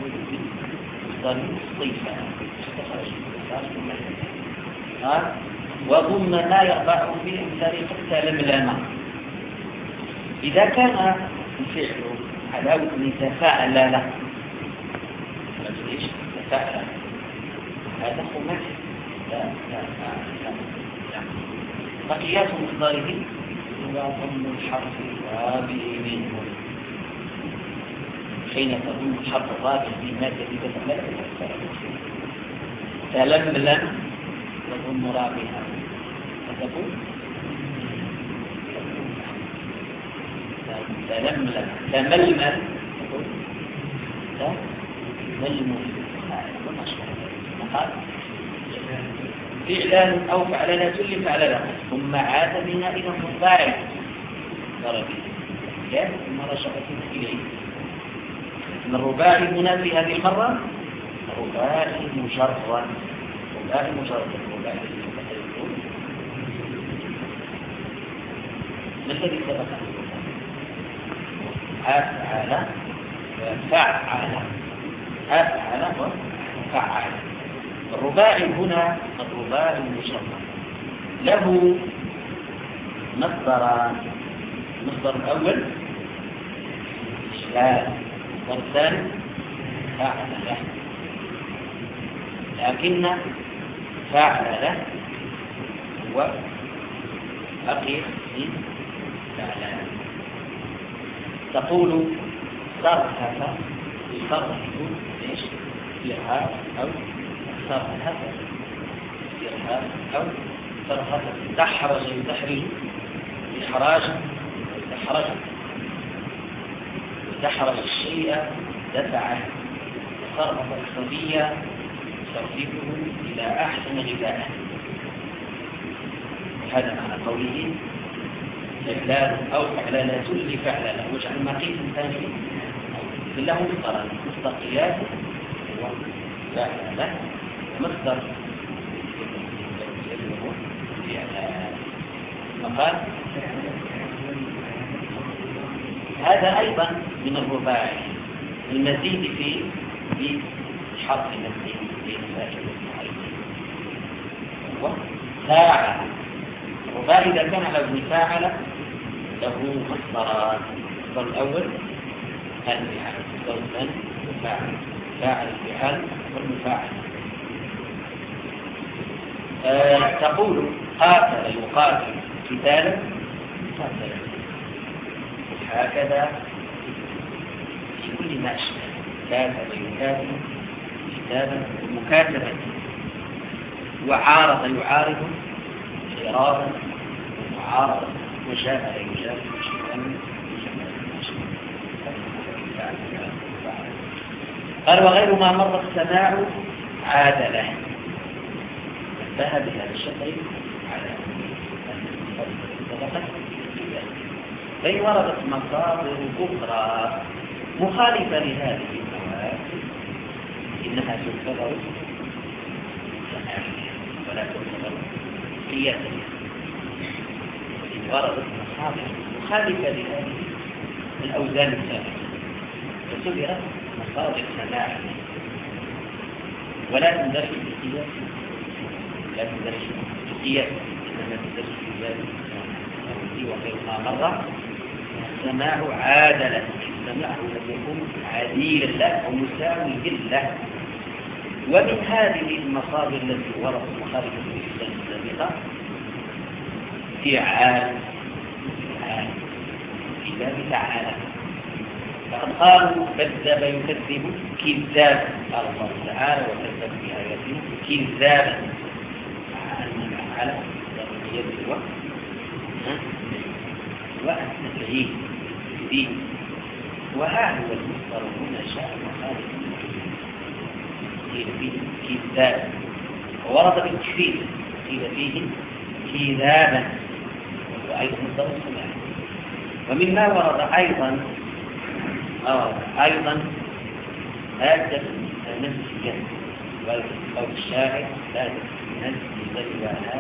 مصدر صيفة استخرج وضم ما يرفع في أمثال تلملم. إذا كان الفعل على وزن تفاعل له تفاعل هذا خماسي لا فقياس مصدره هو ضم الحرف الرابع منه حين تضم الحرف الرابع في مادة تلملم تضم رابعها فتقول تلملم تململ تقول تململ فعلان أو فعلانات لفعلنا ثم عاد بنا إلى الفاعل ثم رجعت إليه. الرباعي هنا في هذه المرة رباعي مجرد الرباعي ما الذي سبق أفعل وفعل أفعل وفعل. الرباعي هنا الرباعي المجرد له مصدران. المصدر الأول إشغال والثاني فعل له لكن فعل له وبقي من فعلان. تقول صرف ايش؟ إرهاب أو صرف إرهاب أو صرف دحرج يدحرج إحراجا دحرج الشيء دفعه صرف الصبي صرفه إلى أحسن غذائه. هذا معنى قوله فعلان أو فعلانات لفعلان واجعل مقيس ثاني له مصدر قياس وفعلان مصدر مقال. هذا أيضا من الرباعي المزيد في حرف المزيد بين فاعل وفاعل. الرباعي إذا كان على ابن فاعل له مصدران. المصدر الأول الفعل المصدر الثاني فاعل الفعل والمفاعل. تقول قاتل يقاتل قتالا قاتلا. هكذا في كل ما أشبه كاتب يكاتب كتابا مكاتبا وعارض يعارض إرادة ومعارضة وجاهل يجاهل قال وغير ما مر السماع عاد له. انتهى بهذا الشكل على فإن وردت مصادر أخرى مخالفة لهذه المواد إنها تعتبر ولا تعتبر قياسا. وإن وردت مصادر مخالفة لهذه الأوزان الثابتة فاعتبرت مصادر سماع ولا تندرج في القياس لا تندرج في القياس إنما تندرج في ذلك وغير ما مر السماع عادلا. السماع لم يكن عديلا له أو مساوي له. ومن هذه المصادر التي وردت مخالفة الإسلام السابقة فعال في باب تعالى. فقد قالوا كذب يكذب كذابا قال الله تعالى وكذب بآياته كذابا أن تعالى يكذب والتفعيل به. وهذا هو المصدر هنا شاء مخالف قيل فيه كذابا وورد بالتكفير قيل فيه كذابا وأيضا مصدر السماع. ومما ورد أيضا هذا نفس الجنة قول الشاعر لا نفس الجنة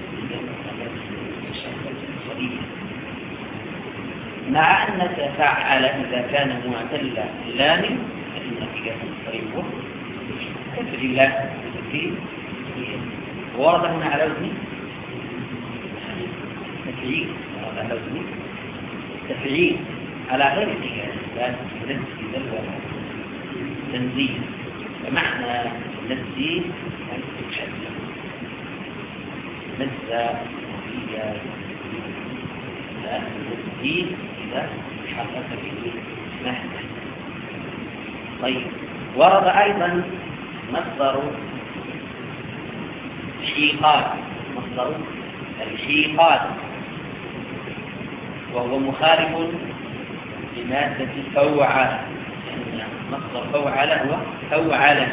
مع أن تفعل إذا كان معتل لام فإن قياس الطريق تفعيل ورد هنا على وزن تفعيل، ورد على وزن تفعيل على غير الحكاية، لا تنزيل ولا تنزيل. بمعنى تنزيل أن تتحدث نزة هي تنزيل إذا حقق به نحن. طيب، ورد أيضا مصدر شيقات، مصدر الشيقات، وهو مخالف لمادة فوعل. يعني مصدر فوعل هو فوعل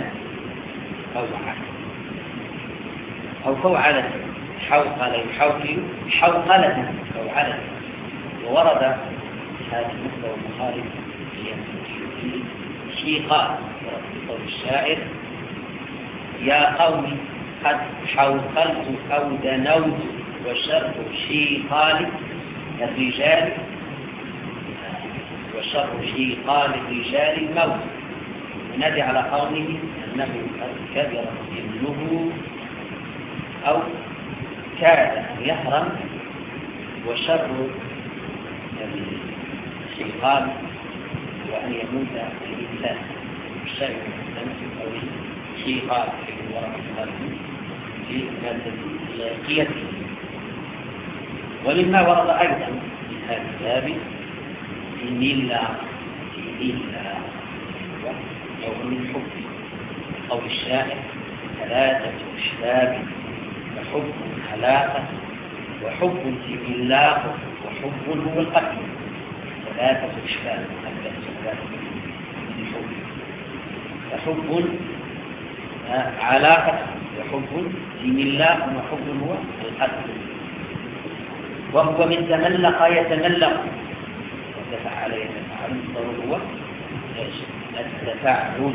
أو فوعل، حوقل يحوقل حوقلة فوعلة. وورد هذا المصدر المخالف في شيقات، ورد في قول الشاعر: يا قوم قد حوقلت أو دنوت وشر شيقال الرجال، وشر شيقال الرجال الموت. ونادي على قومه أنه قد كبر ابنه أو كاد أن يهرم، وشر الشيقال وأن يموت الإنسان. الشاعر المتنسب أو شيقال في ورقة في مادة قيته. ومما ورد أيضا في هذا الباب إلا يوم الحب، قول الشاعر: ثلاثة أشباب، فحب خلاقة، وحب تملاق، وحب هو القتل. ثلاثة أشباب، فحب علاقة، وحب تملاق، وحب هو القتل. وهو من تملق يتملق، وتفعل يتفعل، هو التفاعل.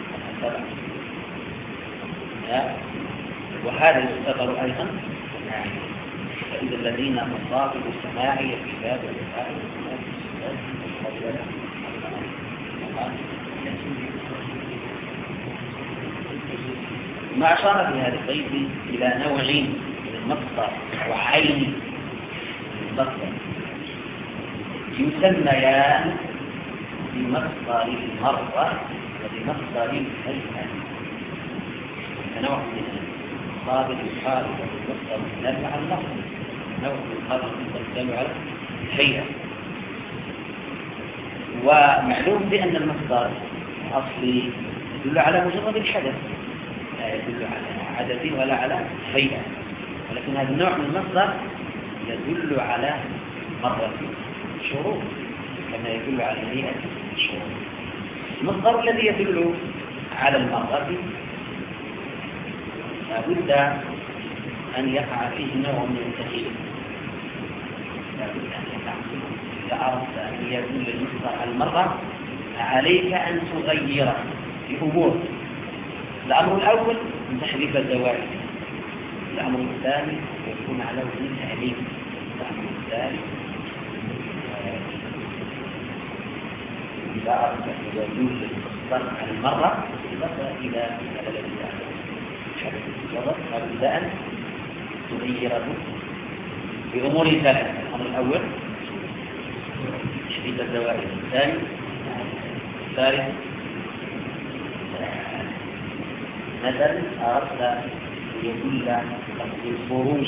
وهذا يعتبر أيضا فإذا الذين مصادر السماع الكتاب والفاعل ما أشار في هذا البيت إلى نوع من المصدر وعين المصدر يسميان بمصدر المرة وبمصدر الهيئة. نوع من المصادر الخارجة والمصدر الدال على اللفظ، نوع من الخارج الدال على الهيئة. ومعلوم بأن المصدر الأصلي يدل على مجرد الحدث، لا يدل على عدد ولا على هيئة، ولكن هذا النوع من المصدر يدل على مرة شروط كما يدل على هيئة الشروط. المصدر الذي يدل على المرة لابد أن يقع فيه نوع من التغيير، لابد أن يقع فيه. إذا أردت أن يدل المصدر على المرة عليك أن تغيره في أمور. الأمر الأول من تحريف الزوائد، الأمر الثاني يكون على وزن التعليم، الأمر الثالث إذا أردت أن يدل المصدر على المرة إضافة إلى الذي لابد أن تغيره بأمور ثلاثة. الأمر الأول تحريف الزوائد، الثالث مثلا أردت أن يدل الخروج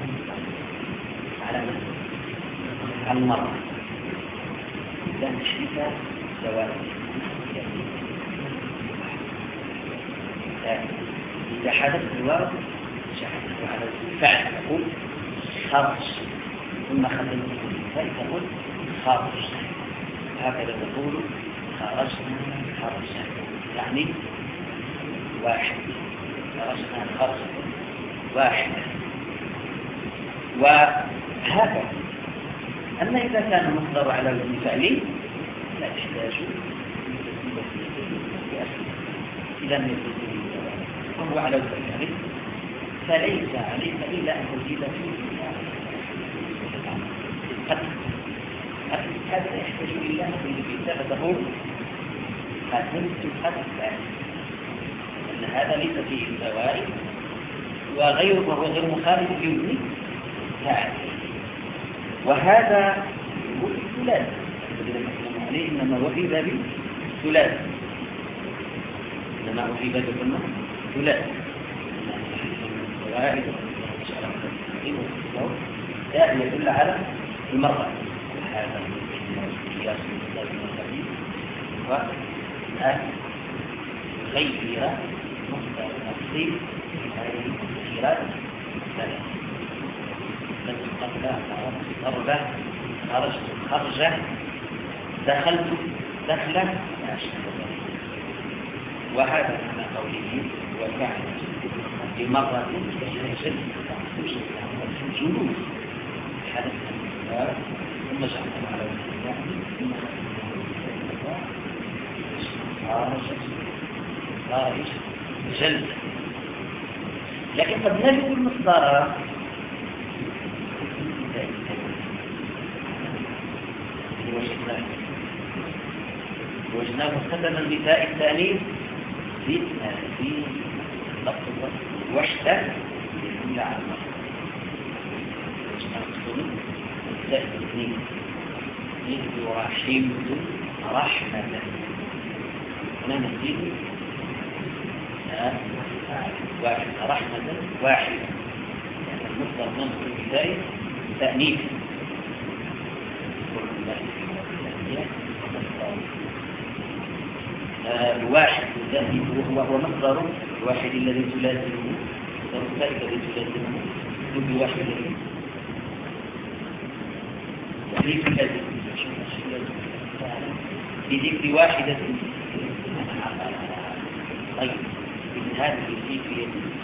على المرأة، إذا تشريك زوائد. إذا حدث الورد شحنته على الفعل تقول خرج، ثم خلينا الفعل تقول خرج. هكذا تقول خرجنا، يعني واحد، خرجنا خرج واحد، وهكذا. أما إذا كان المصدر على وزن فعلي لا تحتاج إلى أن يكون وهو على وزن فعلي، فليس عليك إلا أن تزيد فيه هذا يحتاج إلى أن تقول قدمت قتلا، أن هذا ليس فيه زوائد وهو غير مخالف لوزن فاعل. وهذا هو الثلاث الذي نتكلم عليه، إنما وهب بالثلاث، إنما وهب بالثلاث ثلاث واحد دائما يدل على المرة. هذا قياس المرتين وغير مصدر التفصيل هذه الخيرات ثلاث. قبل خرجت خرجة، دخلت دخلة، وهذا معنى قوله وكان بمرة يجب جلوس حدث ثم جعلنا على خارج جلد. لكن قد نجد المصدر وجدناه مستخدما بتاء التأنيث في لفظ وحدة يدل على المرأة. تاء الاثنين يرحم رحمة، هنا نزيد واحد رحمة واحدة، يعني المصدر منصوب بتاء تأنيث. الواحد وهو مصدر الواحد الذي تلازمه، مصدر الذي تلازمه بواحد بذكر واحدة. طيب من هذه الكيفية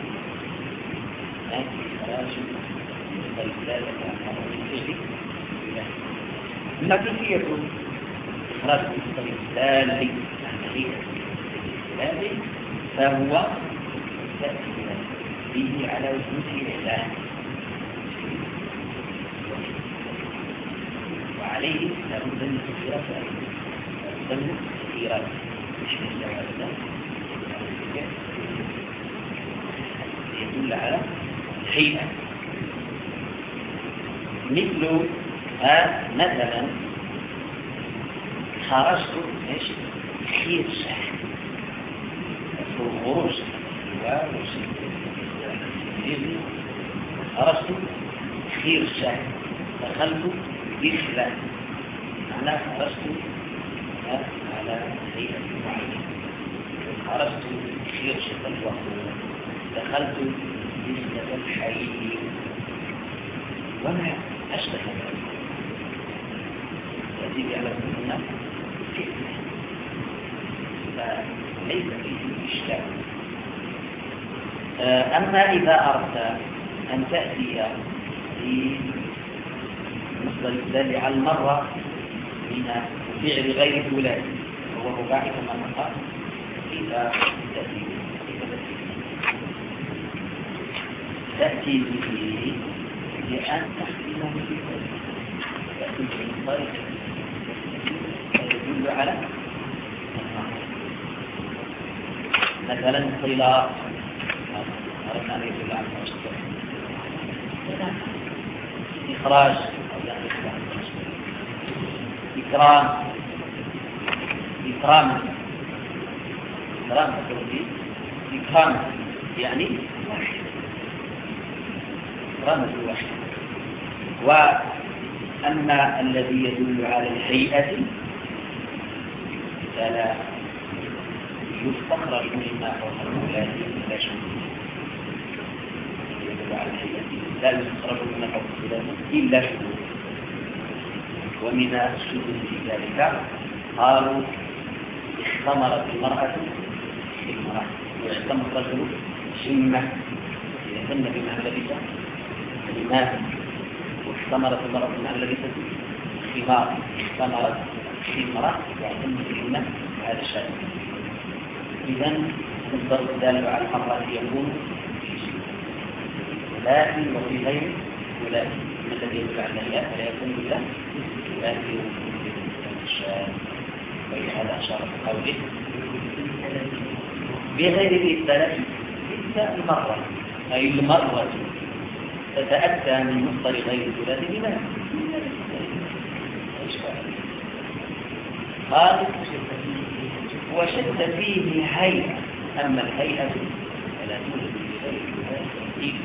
ما كيفية إخراج المصدر الثالث فهو تأثير به على وجود الإعلان، وعليه لابد من تغييرات مش مثل هذا يدل على هيئة. مثل مثلا خرجت خير شاحن الخروج خرجت خير شاحن، دخلت بخلاف، معناه خرجت على هيئة معينة. خرجت خير شاحن الوقت، دخلت بخلاف الحي وما أشبه ذلك. يجب على هنا فليس فيه إشكال. أما إذا أردت أن تأتي بمصدر الدال على المرة من فعل غير ثلاثي وهو رباعي كما نقال، إذا تأتي به لأن تحكمه في تأتي بالمصدر يدل على مثلا صلة أردنا أن يدل على إخراج إكرام يعني إكرام الواحد. وأما الذي يدل على الهيئة فلا يستخرج مما فوق الأولاد إلا شذوذ، يدل على الهيئة لا يستخرج مما فوق الأولاد إلا شذوذ. ومن الشذوذ في ذلك قالوا اختمرت المرأة بالمرأة واختمر الرجل جمة، يهتم بما لبسه لماذا؟ واختمرت المرأة بما لبسه خمار، اختمرت خمرة يهتم بما هذا الشيء. إذن مصدر الدال على المرأة يكون ثلاثي وفي غير ثلاثي، الذي يدل على الهيئة فلا يكون إلا ثلاثي الشاذ. ولهذا أشار بقوله بغير الثلاثي إلا المرة، أي المرة تتأتى من مصدر غير ثلاثي لماذا؟ خالص وشد فيه هيئة، أما الهيئة فلا توجد شيء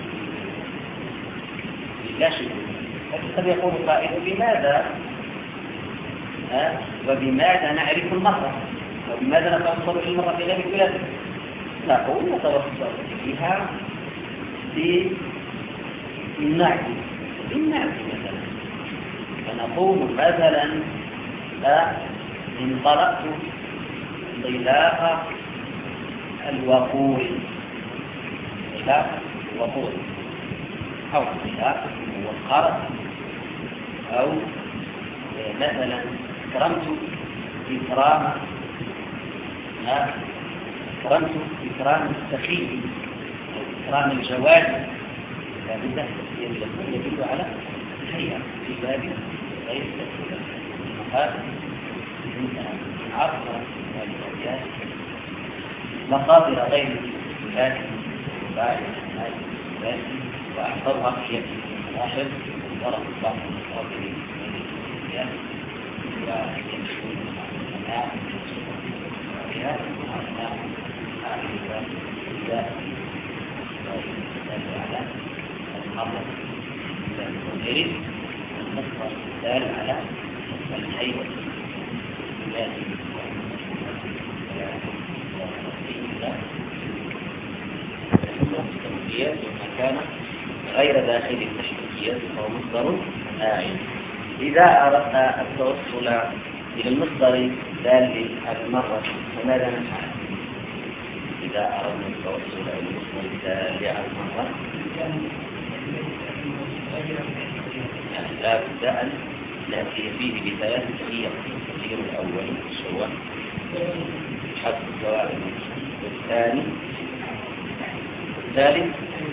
لا شيء. قد يقول قائل بماذا وبماذا نعرف المرة وبماذا نتوصل إلى المرة في غير الولادة؟ نقول نتوصل فيها بالنعت مثلا، فنقول مثلا انطلقت ضلاع الوقور أو ضلاع الوقر، أو مثلا كرمت إكرام السخي أو إكرام الجواد، لابد يدل على هيئة في باب غير التسليم. هذا عصر الأبيات مصادر غير التسليمات وأحفظها في يد واحد ورق بعض المصادر الأبيات ويمشون الأمام والأبيات والأمام على المرة يريد المصدر الدال على الهيئة التي التشبيهيات وما كان غير داخل التشبيهيات فهو مصدر آعي. إذا أردنا التوصل إلى المصدر الدال على المرة فماذا نفعل؟ إذا أردنا التوصل إلى المصدر الدال على المرة لا بد أن نأتي فيه بثلاثة أيام. التغيير الأول هو حذف الزوائد، والثاني الثالث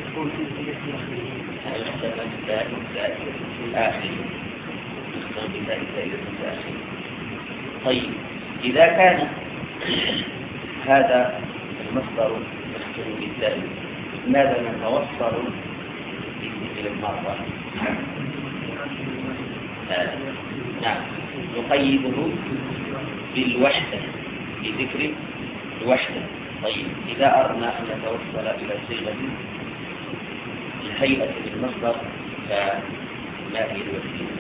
طيب إذا كان هذا المصدر يختلف بالذات ماذا نتوصل إلى المرة؟ نعم نقيده بالوحدة بذكر الوحدة. طيب إذا أردنا أن نتوصل إلى صيغة الهيئة للمصدر فما هي الوسيلة؟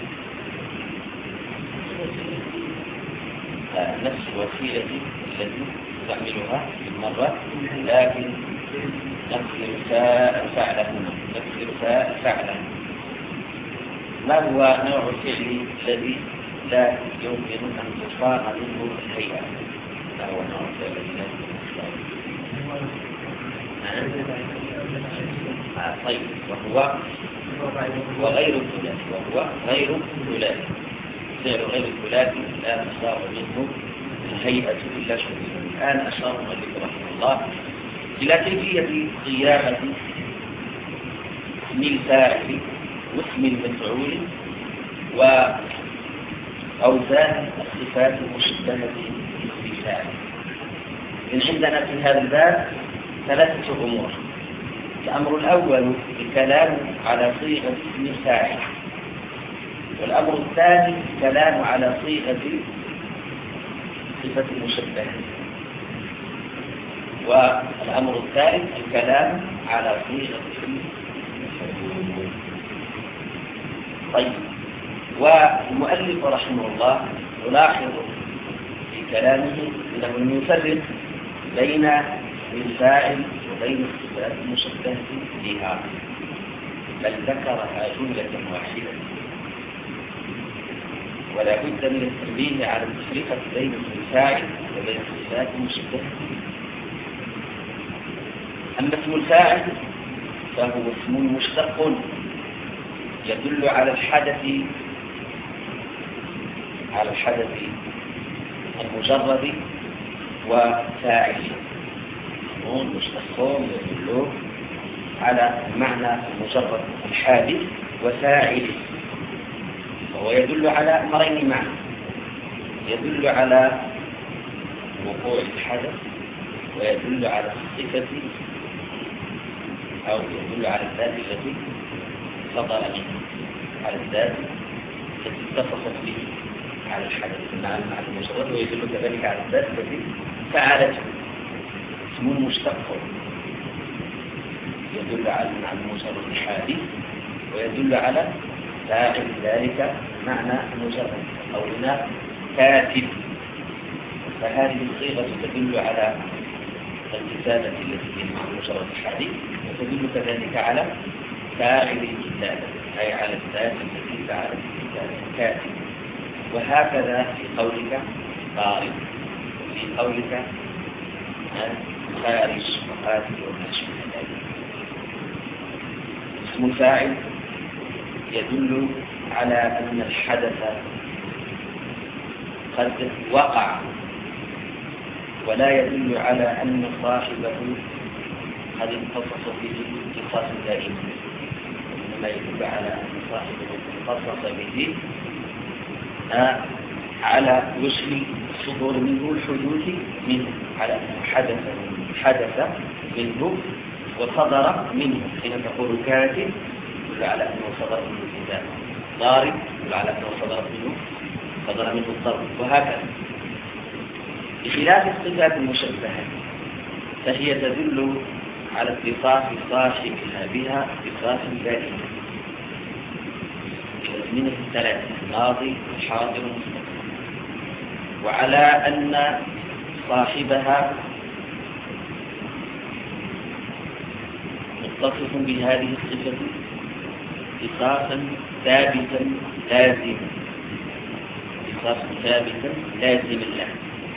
نفس الوسيلة التي نستعملها في المرة، لكن نكسر فاء فعله هنا، نكسر فاء فعله. ما هو نوع الفعل الذي لا يمكن أن تصاغ منه الهيئة؟ ما هو نوع الفعل الذي لا يمكن أن تصاغ؟ طيب وهو غير الثلاثي، فعل غير الثلاثي لا تصاغ منه الهيئة إلا شبيه. الآن أشار المؤلف رحمه الله إلى كيفية صياغة اسم الفاعل واسم المفعول وأوزان الصفات المشبهة باسم الفاعل. إن عندنا في هذا الباب ثلاثة أمور. الأمر الأول الكلام على صيغة اسم الفاعل، والأمر الثاني الكلام على صيغة صفة المشبهة، والأمر الثالث الكلام على صيغة اسم المفعول. طيب والمؤلف رحمه الله يلاحظ في كلامه أنه يفرق بين الفاعل وبين الصفات المشبهة بها، بل ذكرها جملة واحدة، ولا بد من التنبيه على التفرقة بين الفاعل وبين الصفات المشبهة. أما اسم الفاعل فهو اسم مشتق يدل على الحدث المجرد وفاعله، اسمون مشتقون يدل على معنى المجرد الحادث وفاعله، وهو يدل على أمرين معا، يدل على وقوع الحدث ويدل على الصفة أو يدل على الذات التي صدر منه، على الذات التي اتصفت به. على الحدث مع المجرد، ويدل كذلك على الذات التي فعلته. اسم مشتق يدل على المجرد الحادث ويدل على فاعل ذلك معنى مجرد. قولنا كاتب، فهذه الصيغة تدل على الكتابة التي هي مع المجرد الحادث، وتدل كذلك على فاعل الكتابة أي على الذات التي فعلت الكتابة كاتب. وهكذا في قولك قارئ، في قولك خارج وقاتل وما شابه ذلك. اسم الفاعل يدل على أن الحدث قد وقع، ولا يدل على أن صاحبه قد اتصف به اتصاصا دائما، إنما يدل على أن صاحبه اتصف به على وجه الصدور منه الحدوث منه، على أنه حدث منه وصدر منه. حين تقول كاتب يدل على أنه صدر منه الكتاب، ضارب يدل على أنه صدر منه الضرب، وهكذا. بخلاف الصفات المشبهة فهي تدل على اتصاف صاحبها بها اتصاف دائم من الثلاث: الماضي والحاضر والمستقبل، وعلى أن صاحبها متصف بهذه الصفة اتصافا ثابتا لازما، اتصافا ثابتا لازما له.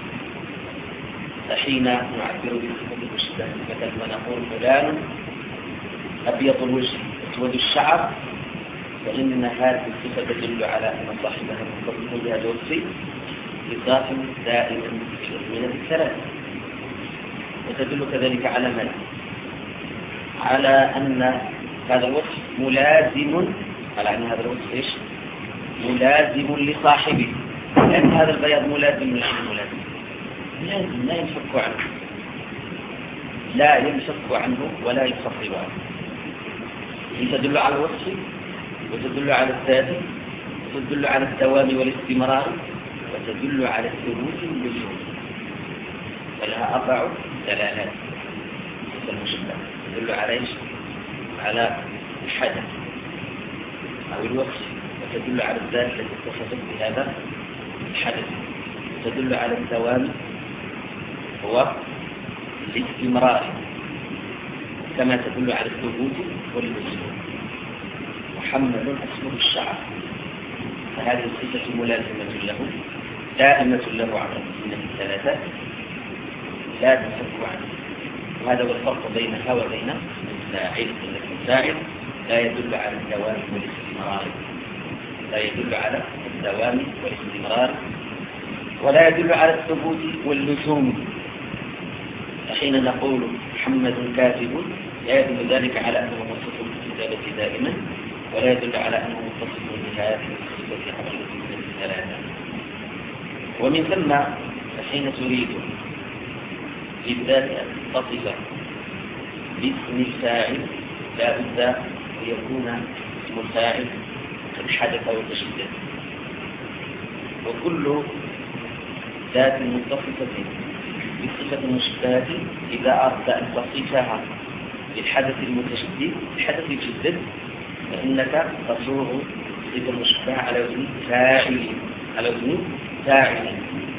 فحين نعبر بالصفة المشبهة مثلا ونقول فلان أبيض الوجه أسود الشعر، فإن هذه الصفة تدل على أن صاحبها متصف بهذا الوصف اتصافا دائما من الثلاث. وتدل كذلك على من؟ على أن هذا الوصف ملازم، على أن هذا الوصف إيش؟ ملازم لصاحبه، لأن هذا البياض ملازم لازم لا ينفك عنه، لا ينفك عنه ولا ينفصل عنه. تدل على الوصف وتدل على الذات وتدل على الدوام والاستمرار وتدل على الثبوت واللزوم، ولها 4 دلالات المشبهة. تدل على ايش؟ على الحدث أو الوصف، وتدل على الذات التي اتصفت بهذا الحدث، وتدل على الدوام هو الاستمرار، كما تدل على الثبوت واللزوم. محمد أسمه الشعر، فهذه الصفة ملازمة له دائمة له على من الثلاثة لا تنفك عنه. وهذا هو الفرق بينها وبين الفاعل. الفاعل لا يدل على الدوام والاستمرار، لا يدل على الدوام والاستمرار ولا يدل على الثبوت واللزوم. حين نقول محمد كاتب لا يدل ذلك على أنه متصف بالكتابة دائما، ولا يدل على أنه متصف بهذه الصفة على الثلاثة. ومن ثم حين تريد بالذات أن تصف باسم الفاعل لا بد أن يكون اسم الفاعل قد حدث وتشدد. وكل ذات متصفة بالصفة المشبهة إذا أردت أن تصفها بالحدث المتشدد الحدث يتشدد، فإنك تصوغ الصفة المشبهة على وزن فاعل.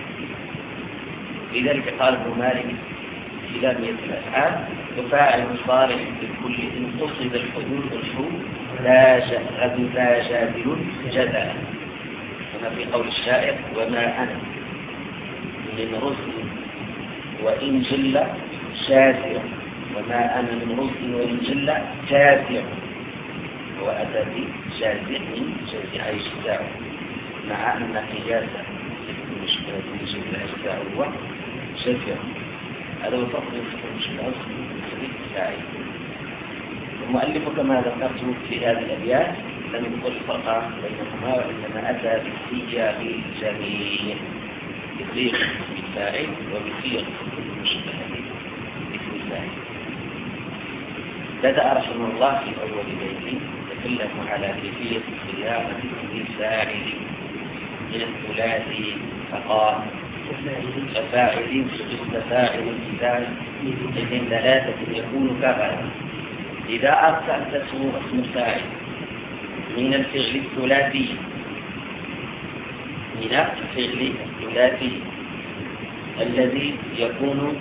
لذلك قال ابن مالك في لامية الأفعال: وفاعل صالح لكل إن تصب الحدود لا جادل جدلا، كما في قول الشاعر: وما أنا من رزق وإن جل شاسع، وما أنا من رزق وإن جل شاسع. وأتى بشاسع من شاسع الشاسع، مع أن قياس المشبهة من الشاسع هو شاسع. هذا هو الفرق بين المشبهة والصفة الفاعل. المؤلف كما ذكرت في هذه الأبيات لم يذكر الفرق بينهما، وإنما أتى بالسياق الجميع، بصيغ الفاعل وبصيغ المشبهة باسم الفاعل. بدأ رحمه الله في أول بيت يتكلم على كيفية صياغة اسم الفاعل، من الثلاثي فقال ففاعل فاعل فاعل من ثلاثة يكون كفاعل إذا أرسلته اسم فاعل من الفعل الثلاثي الذي يكون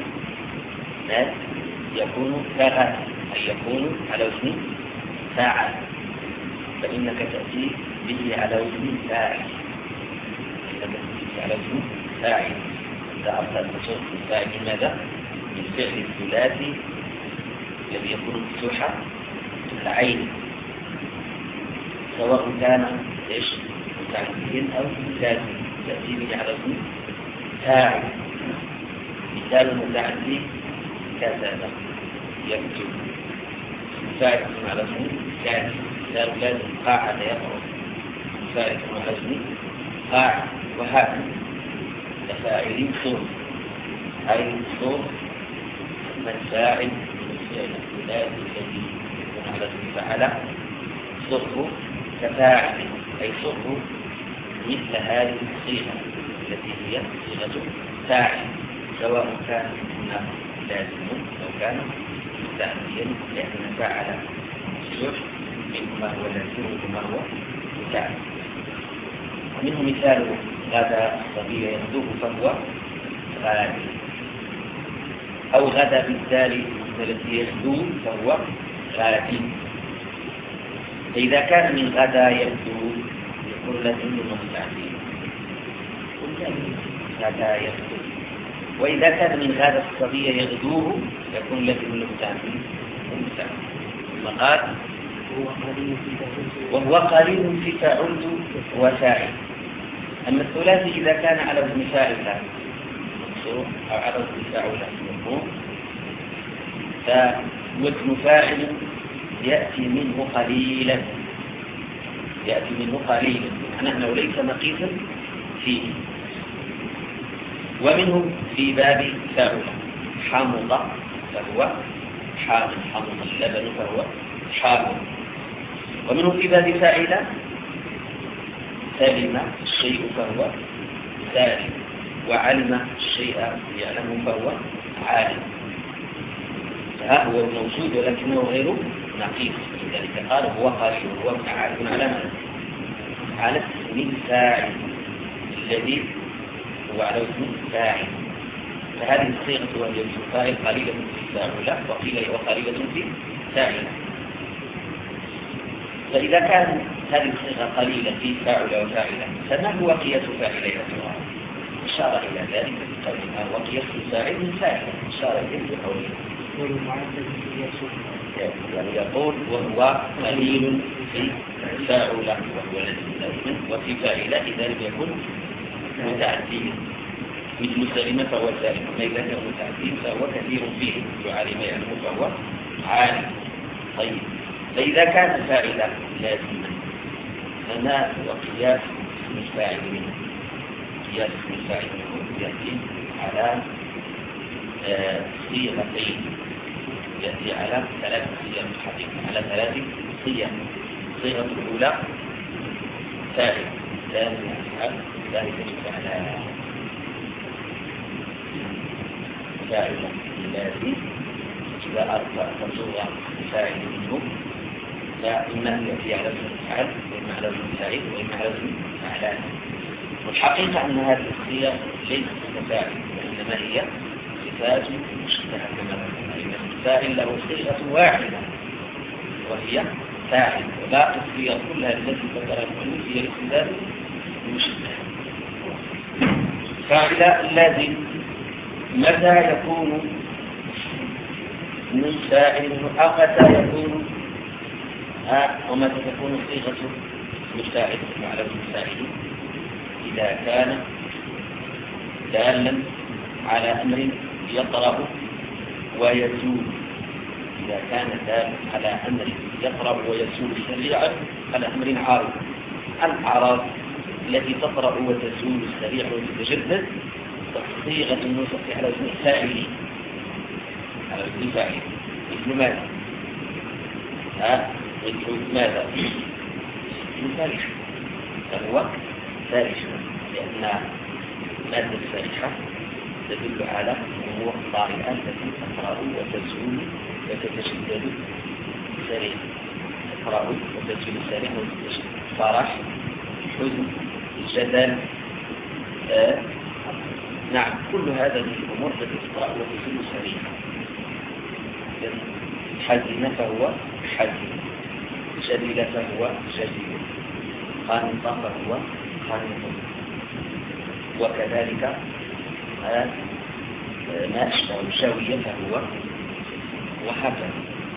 كغد أي يكون على وزن فاعل، فإنك تأتي به على وزن فاعل. إذا أرسلت صوت الفاعل ماذا؟ الفعل الثلاثي الذي يكون مفتوحا العين، سواء كان متعديا أو لازم، تأتي به على وزن فاعل. مثال المتعدي كذا يكتب، فاعل على وزن كان، مثال لازم قاعد يقرأ، فاعل على وزن قاعد، وهذا كفاعل صوت أي صوت من فاعل الفعل الثلاثي الذي يكون على وزن فعل، صوته كفاعل أي صوته مثل هذه الصيغة التي هي صيغة فاعل، سواء كان هنا لازم أو كان متعديا، لأن فاعل صيغ منه ما هو لازم وما هو متعدي. ومنه مثال غدا الصبي يغدوه فهو غادي، أو غدا بالتالي الذي يغدو فهو غادي. فإذا كان من غدا يغدو يكون لازم متعدي، غدا يغدو. وإذا كان من غدا الصبي يغدوه يكون لازم المتعدي. المقال وهو قليل في فعلت وفاعل. أما الثلاثي إذا كان على وزن فاعل مكسور أو على وزن فاعل مفهوم، فوزن فاعل يأتي منه قليلا، معناه أنه ليس مقيسا فيه. ومنه في باب فاعل حامض فهو حامض، حامض اللبن فهو حامض. ومنه في باب فاعل سلم الشيء فهو سالم، وعلم الشيء يعلمه فهو عالم. فها هو موجود ولكنه غير نقيص، لذلك قال هو قليل، هو متعارف على اسم الفاعل الذي هو على اسم فاعل. فهذه الصيغة وهي اسم فاعل قليلة في فاعل وقليلة في فاعل. فإذا كان هذه الصيغة قليلة في فاعل وفاعلة، فما هو قياس فاعلها؟ أشار إلى ذلك بقولها وقياس الفاعل من فاعل، أشار إليه بقوله يعني يقول وهو قليل في فاعل وهو لازم، وفي فاعلة لذلك يكون متعديا، مثل سلم فهو سالم، إذا كان متعديا فهو كثير فيه، وعلم يعلم فهو عالم. طيب، فإذا كان فاعلا لازما فما هو قياس الفاعل منه؟ قياس الفاعل منه يأتي على صيغتين، يأتي على ثلاث صيغ حقيقة، على ثلاث صيغ. الصيغة الأولى فاعل لازم يفعل ذلك فعلا، فاعل لازم إذا أردت تصور فاعل منه فإما يأتي على وزن فعل وإما على وزن فاعل وإما على وزن فعلان. والحقيقة أن هذه الصيغ ليست كفاعل، وإنما هي صفات مشتبهة كما قلنا، لأن الفاعل له صيغة واحدة وهي فاعل، وباقي الصيغ كلها التي ذكرها المؤلف هي الصفات المشتبهة. فاعل لازم متى يكون من فاعل مؤقتا يكون ومتى تكون صيغة مفاعل على المفاعل إذا كان دالا على أمر يطرأ ويزول، إذا كان دالا على أمر يطرأ ويزول سريعا على أمر عارض. الأعراض التي تطرأ وتزول سريعا وتتجدد صيغة النصف على وزن فاعل، على وزن فاعل. مثل ماذا؟ مثل ماذا؟ مثل ثالث، فهو ثالث لأن مادة الفارحة تدل على أمور طارئة التي تقرأ وتزول وتتجدد سريعا. تقرأ وتزول سريعا وتتجدد. فرح، حزن، جدل، نعم، كل هذه الأمور التي تقرأ وتزول سريعا. حزن فهو حزن، جدل فهو جديد، قانط فهو قانط، وكذلك ما أشبه شاوية فهو، وهكذا.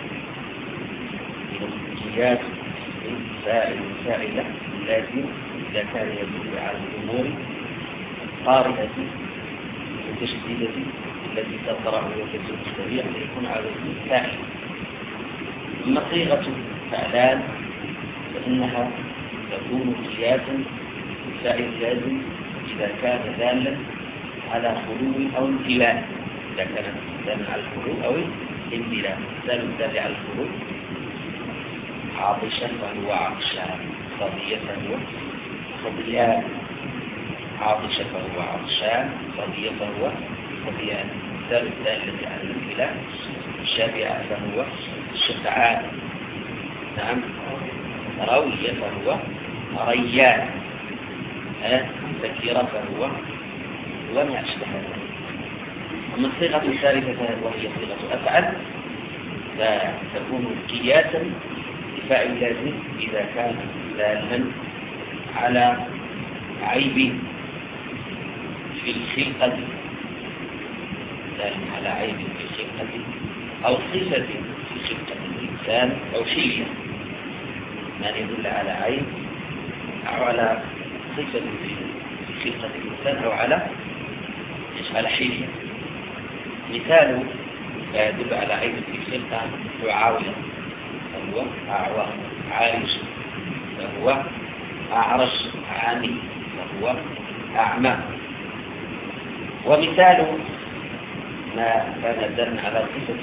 قياس فاعل فاعلة لازم إذا كان يدل على الأمور قارئة متشددة التي تقرأ وتزول سريعا يكون على فاعل. أما صيغة فعلان فإنها تكون قياسا فاعل لازم إذا كان دالا على خلو أو امتلاء. إذا كان دالا على الخلو أو الامتلاء. دال على الخلو: عاطشا فهو عطشان، صبيا فهو صبيان، عاطشا فهو عطشان، صبيا فهو صبيان. الدالة على الامتلاء: شبع فهو شبعان، نعم، روي فهو ريان، ذكر فهو، وما أشبه ذلك. ومن صيغة ثالثة وهي صيغة أفعل فتكون قياسا لفاعل لازم إذا كان دالا على عيب في الخلقة، دالا على عيب في الخلقة أو صفة في خلقة الإنسان أو حلية، ما يدل على عيب أو على صفة في خلقة الإنسان أو على حلية. مثال يدل على عيب في خلقة عاوية فهو أعوى، عارج فهو أعرج، عامي فهو أعمى. ومثال ما كان دلا على صفة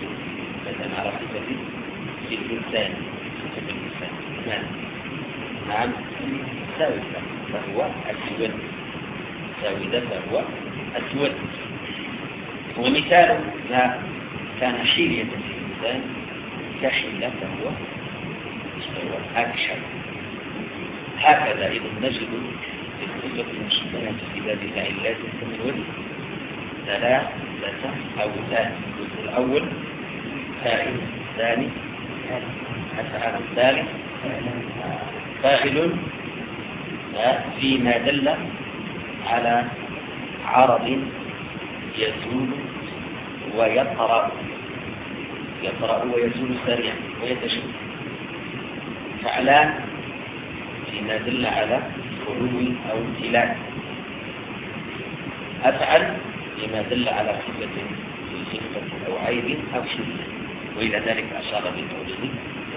في الإنسان، صفة الإنسان، نعم، ساودة فهو أسود، ساودة فهو أسود. ومثال ما كان حيلية في الإنسان كحيلة فهو أكشف. هكذا إذا نجد الصفة المشبهة في باب فاعل لازم من وجه ثلاثة أوزان. الجزء الأول فاعل، الثاني أفعال، الثالث فاعل فيما دل على عرض يزول ويقرأ، يقرأ ويزول سريعا ويتشدد. فعلان فيما دل على خلو أو امتلاء. أفعل فيما دل على صفة في خلقة أو عيب أو شدة، وإلى ذلك أشار بقوله.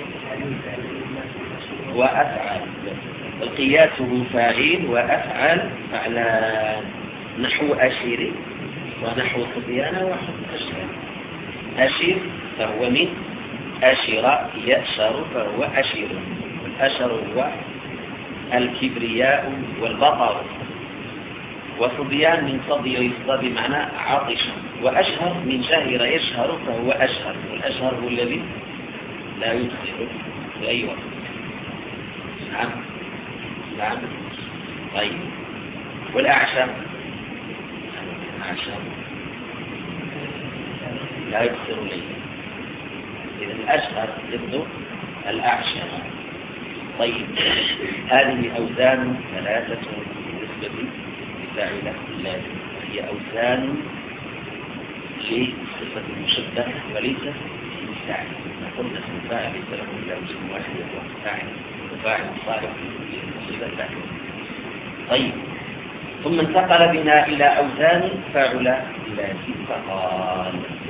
وأفعل القياسه فاعل، وأفعل فعلان، نحو أشير ونحو صبيان ونحو أشير. أشير فهو من أشر يأشر فهو أشير. الأشر هو الكبرياء والبطر. وصبيان من صبي يصطبي بمعنى عطش. وأشهر من شهر يشهر فهو أشهر. والأشهر هو الذي لا يدخل في أي وقت. نعم نعم. طيب، والأعشى لا يكثر ليلا. إذا الأشهر ضد الأعشى. طيب، هذه أوزان ثلاثة بالنسبة لفاعلة لازم، وهي أوزان لصفة المشبهة وليس للفاعل. قلنا اسم الفاعل ليس له إلا وزن واحد وهو فاعل، وفاعل صالح للصفة الفاعل. طيب، ثم انتقل بنا إلى أوزان فاعل لازم فقال: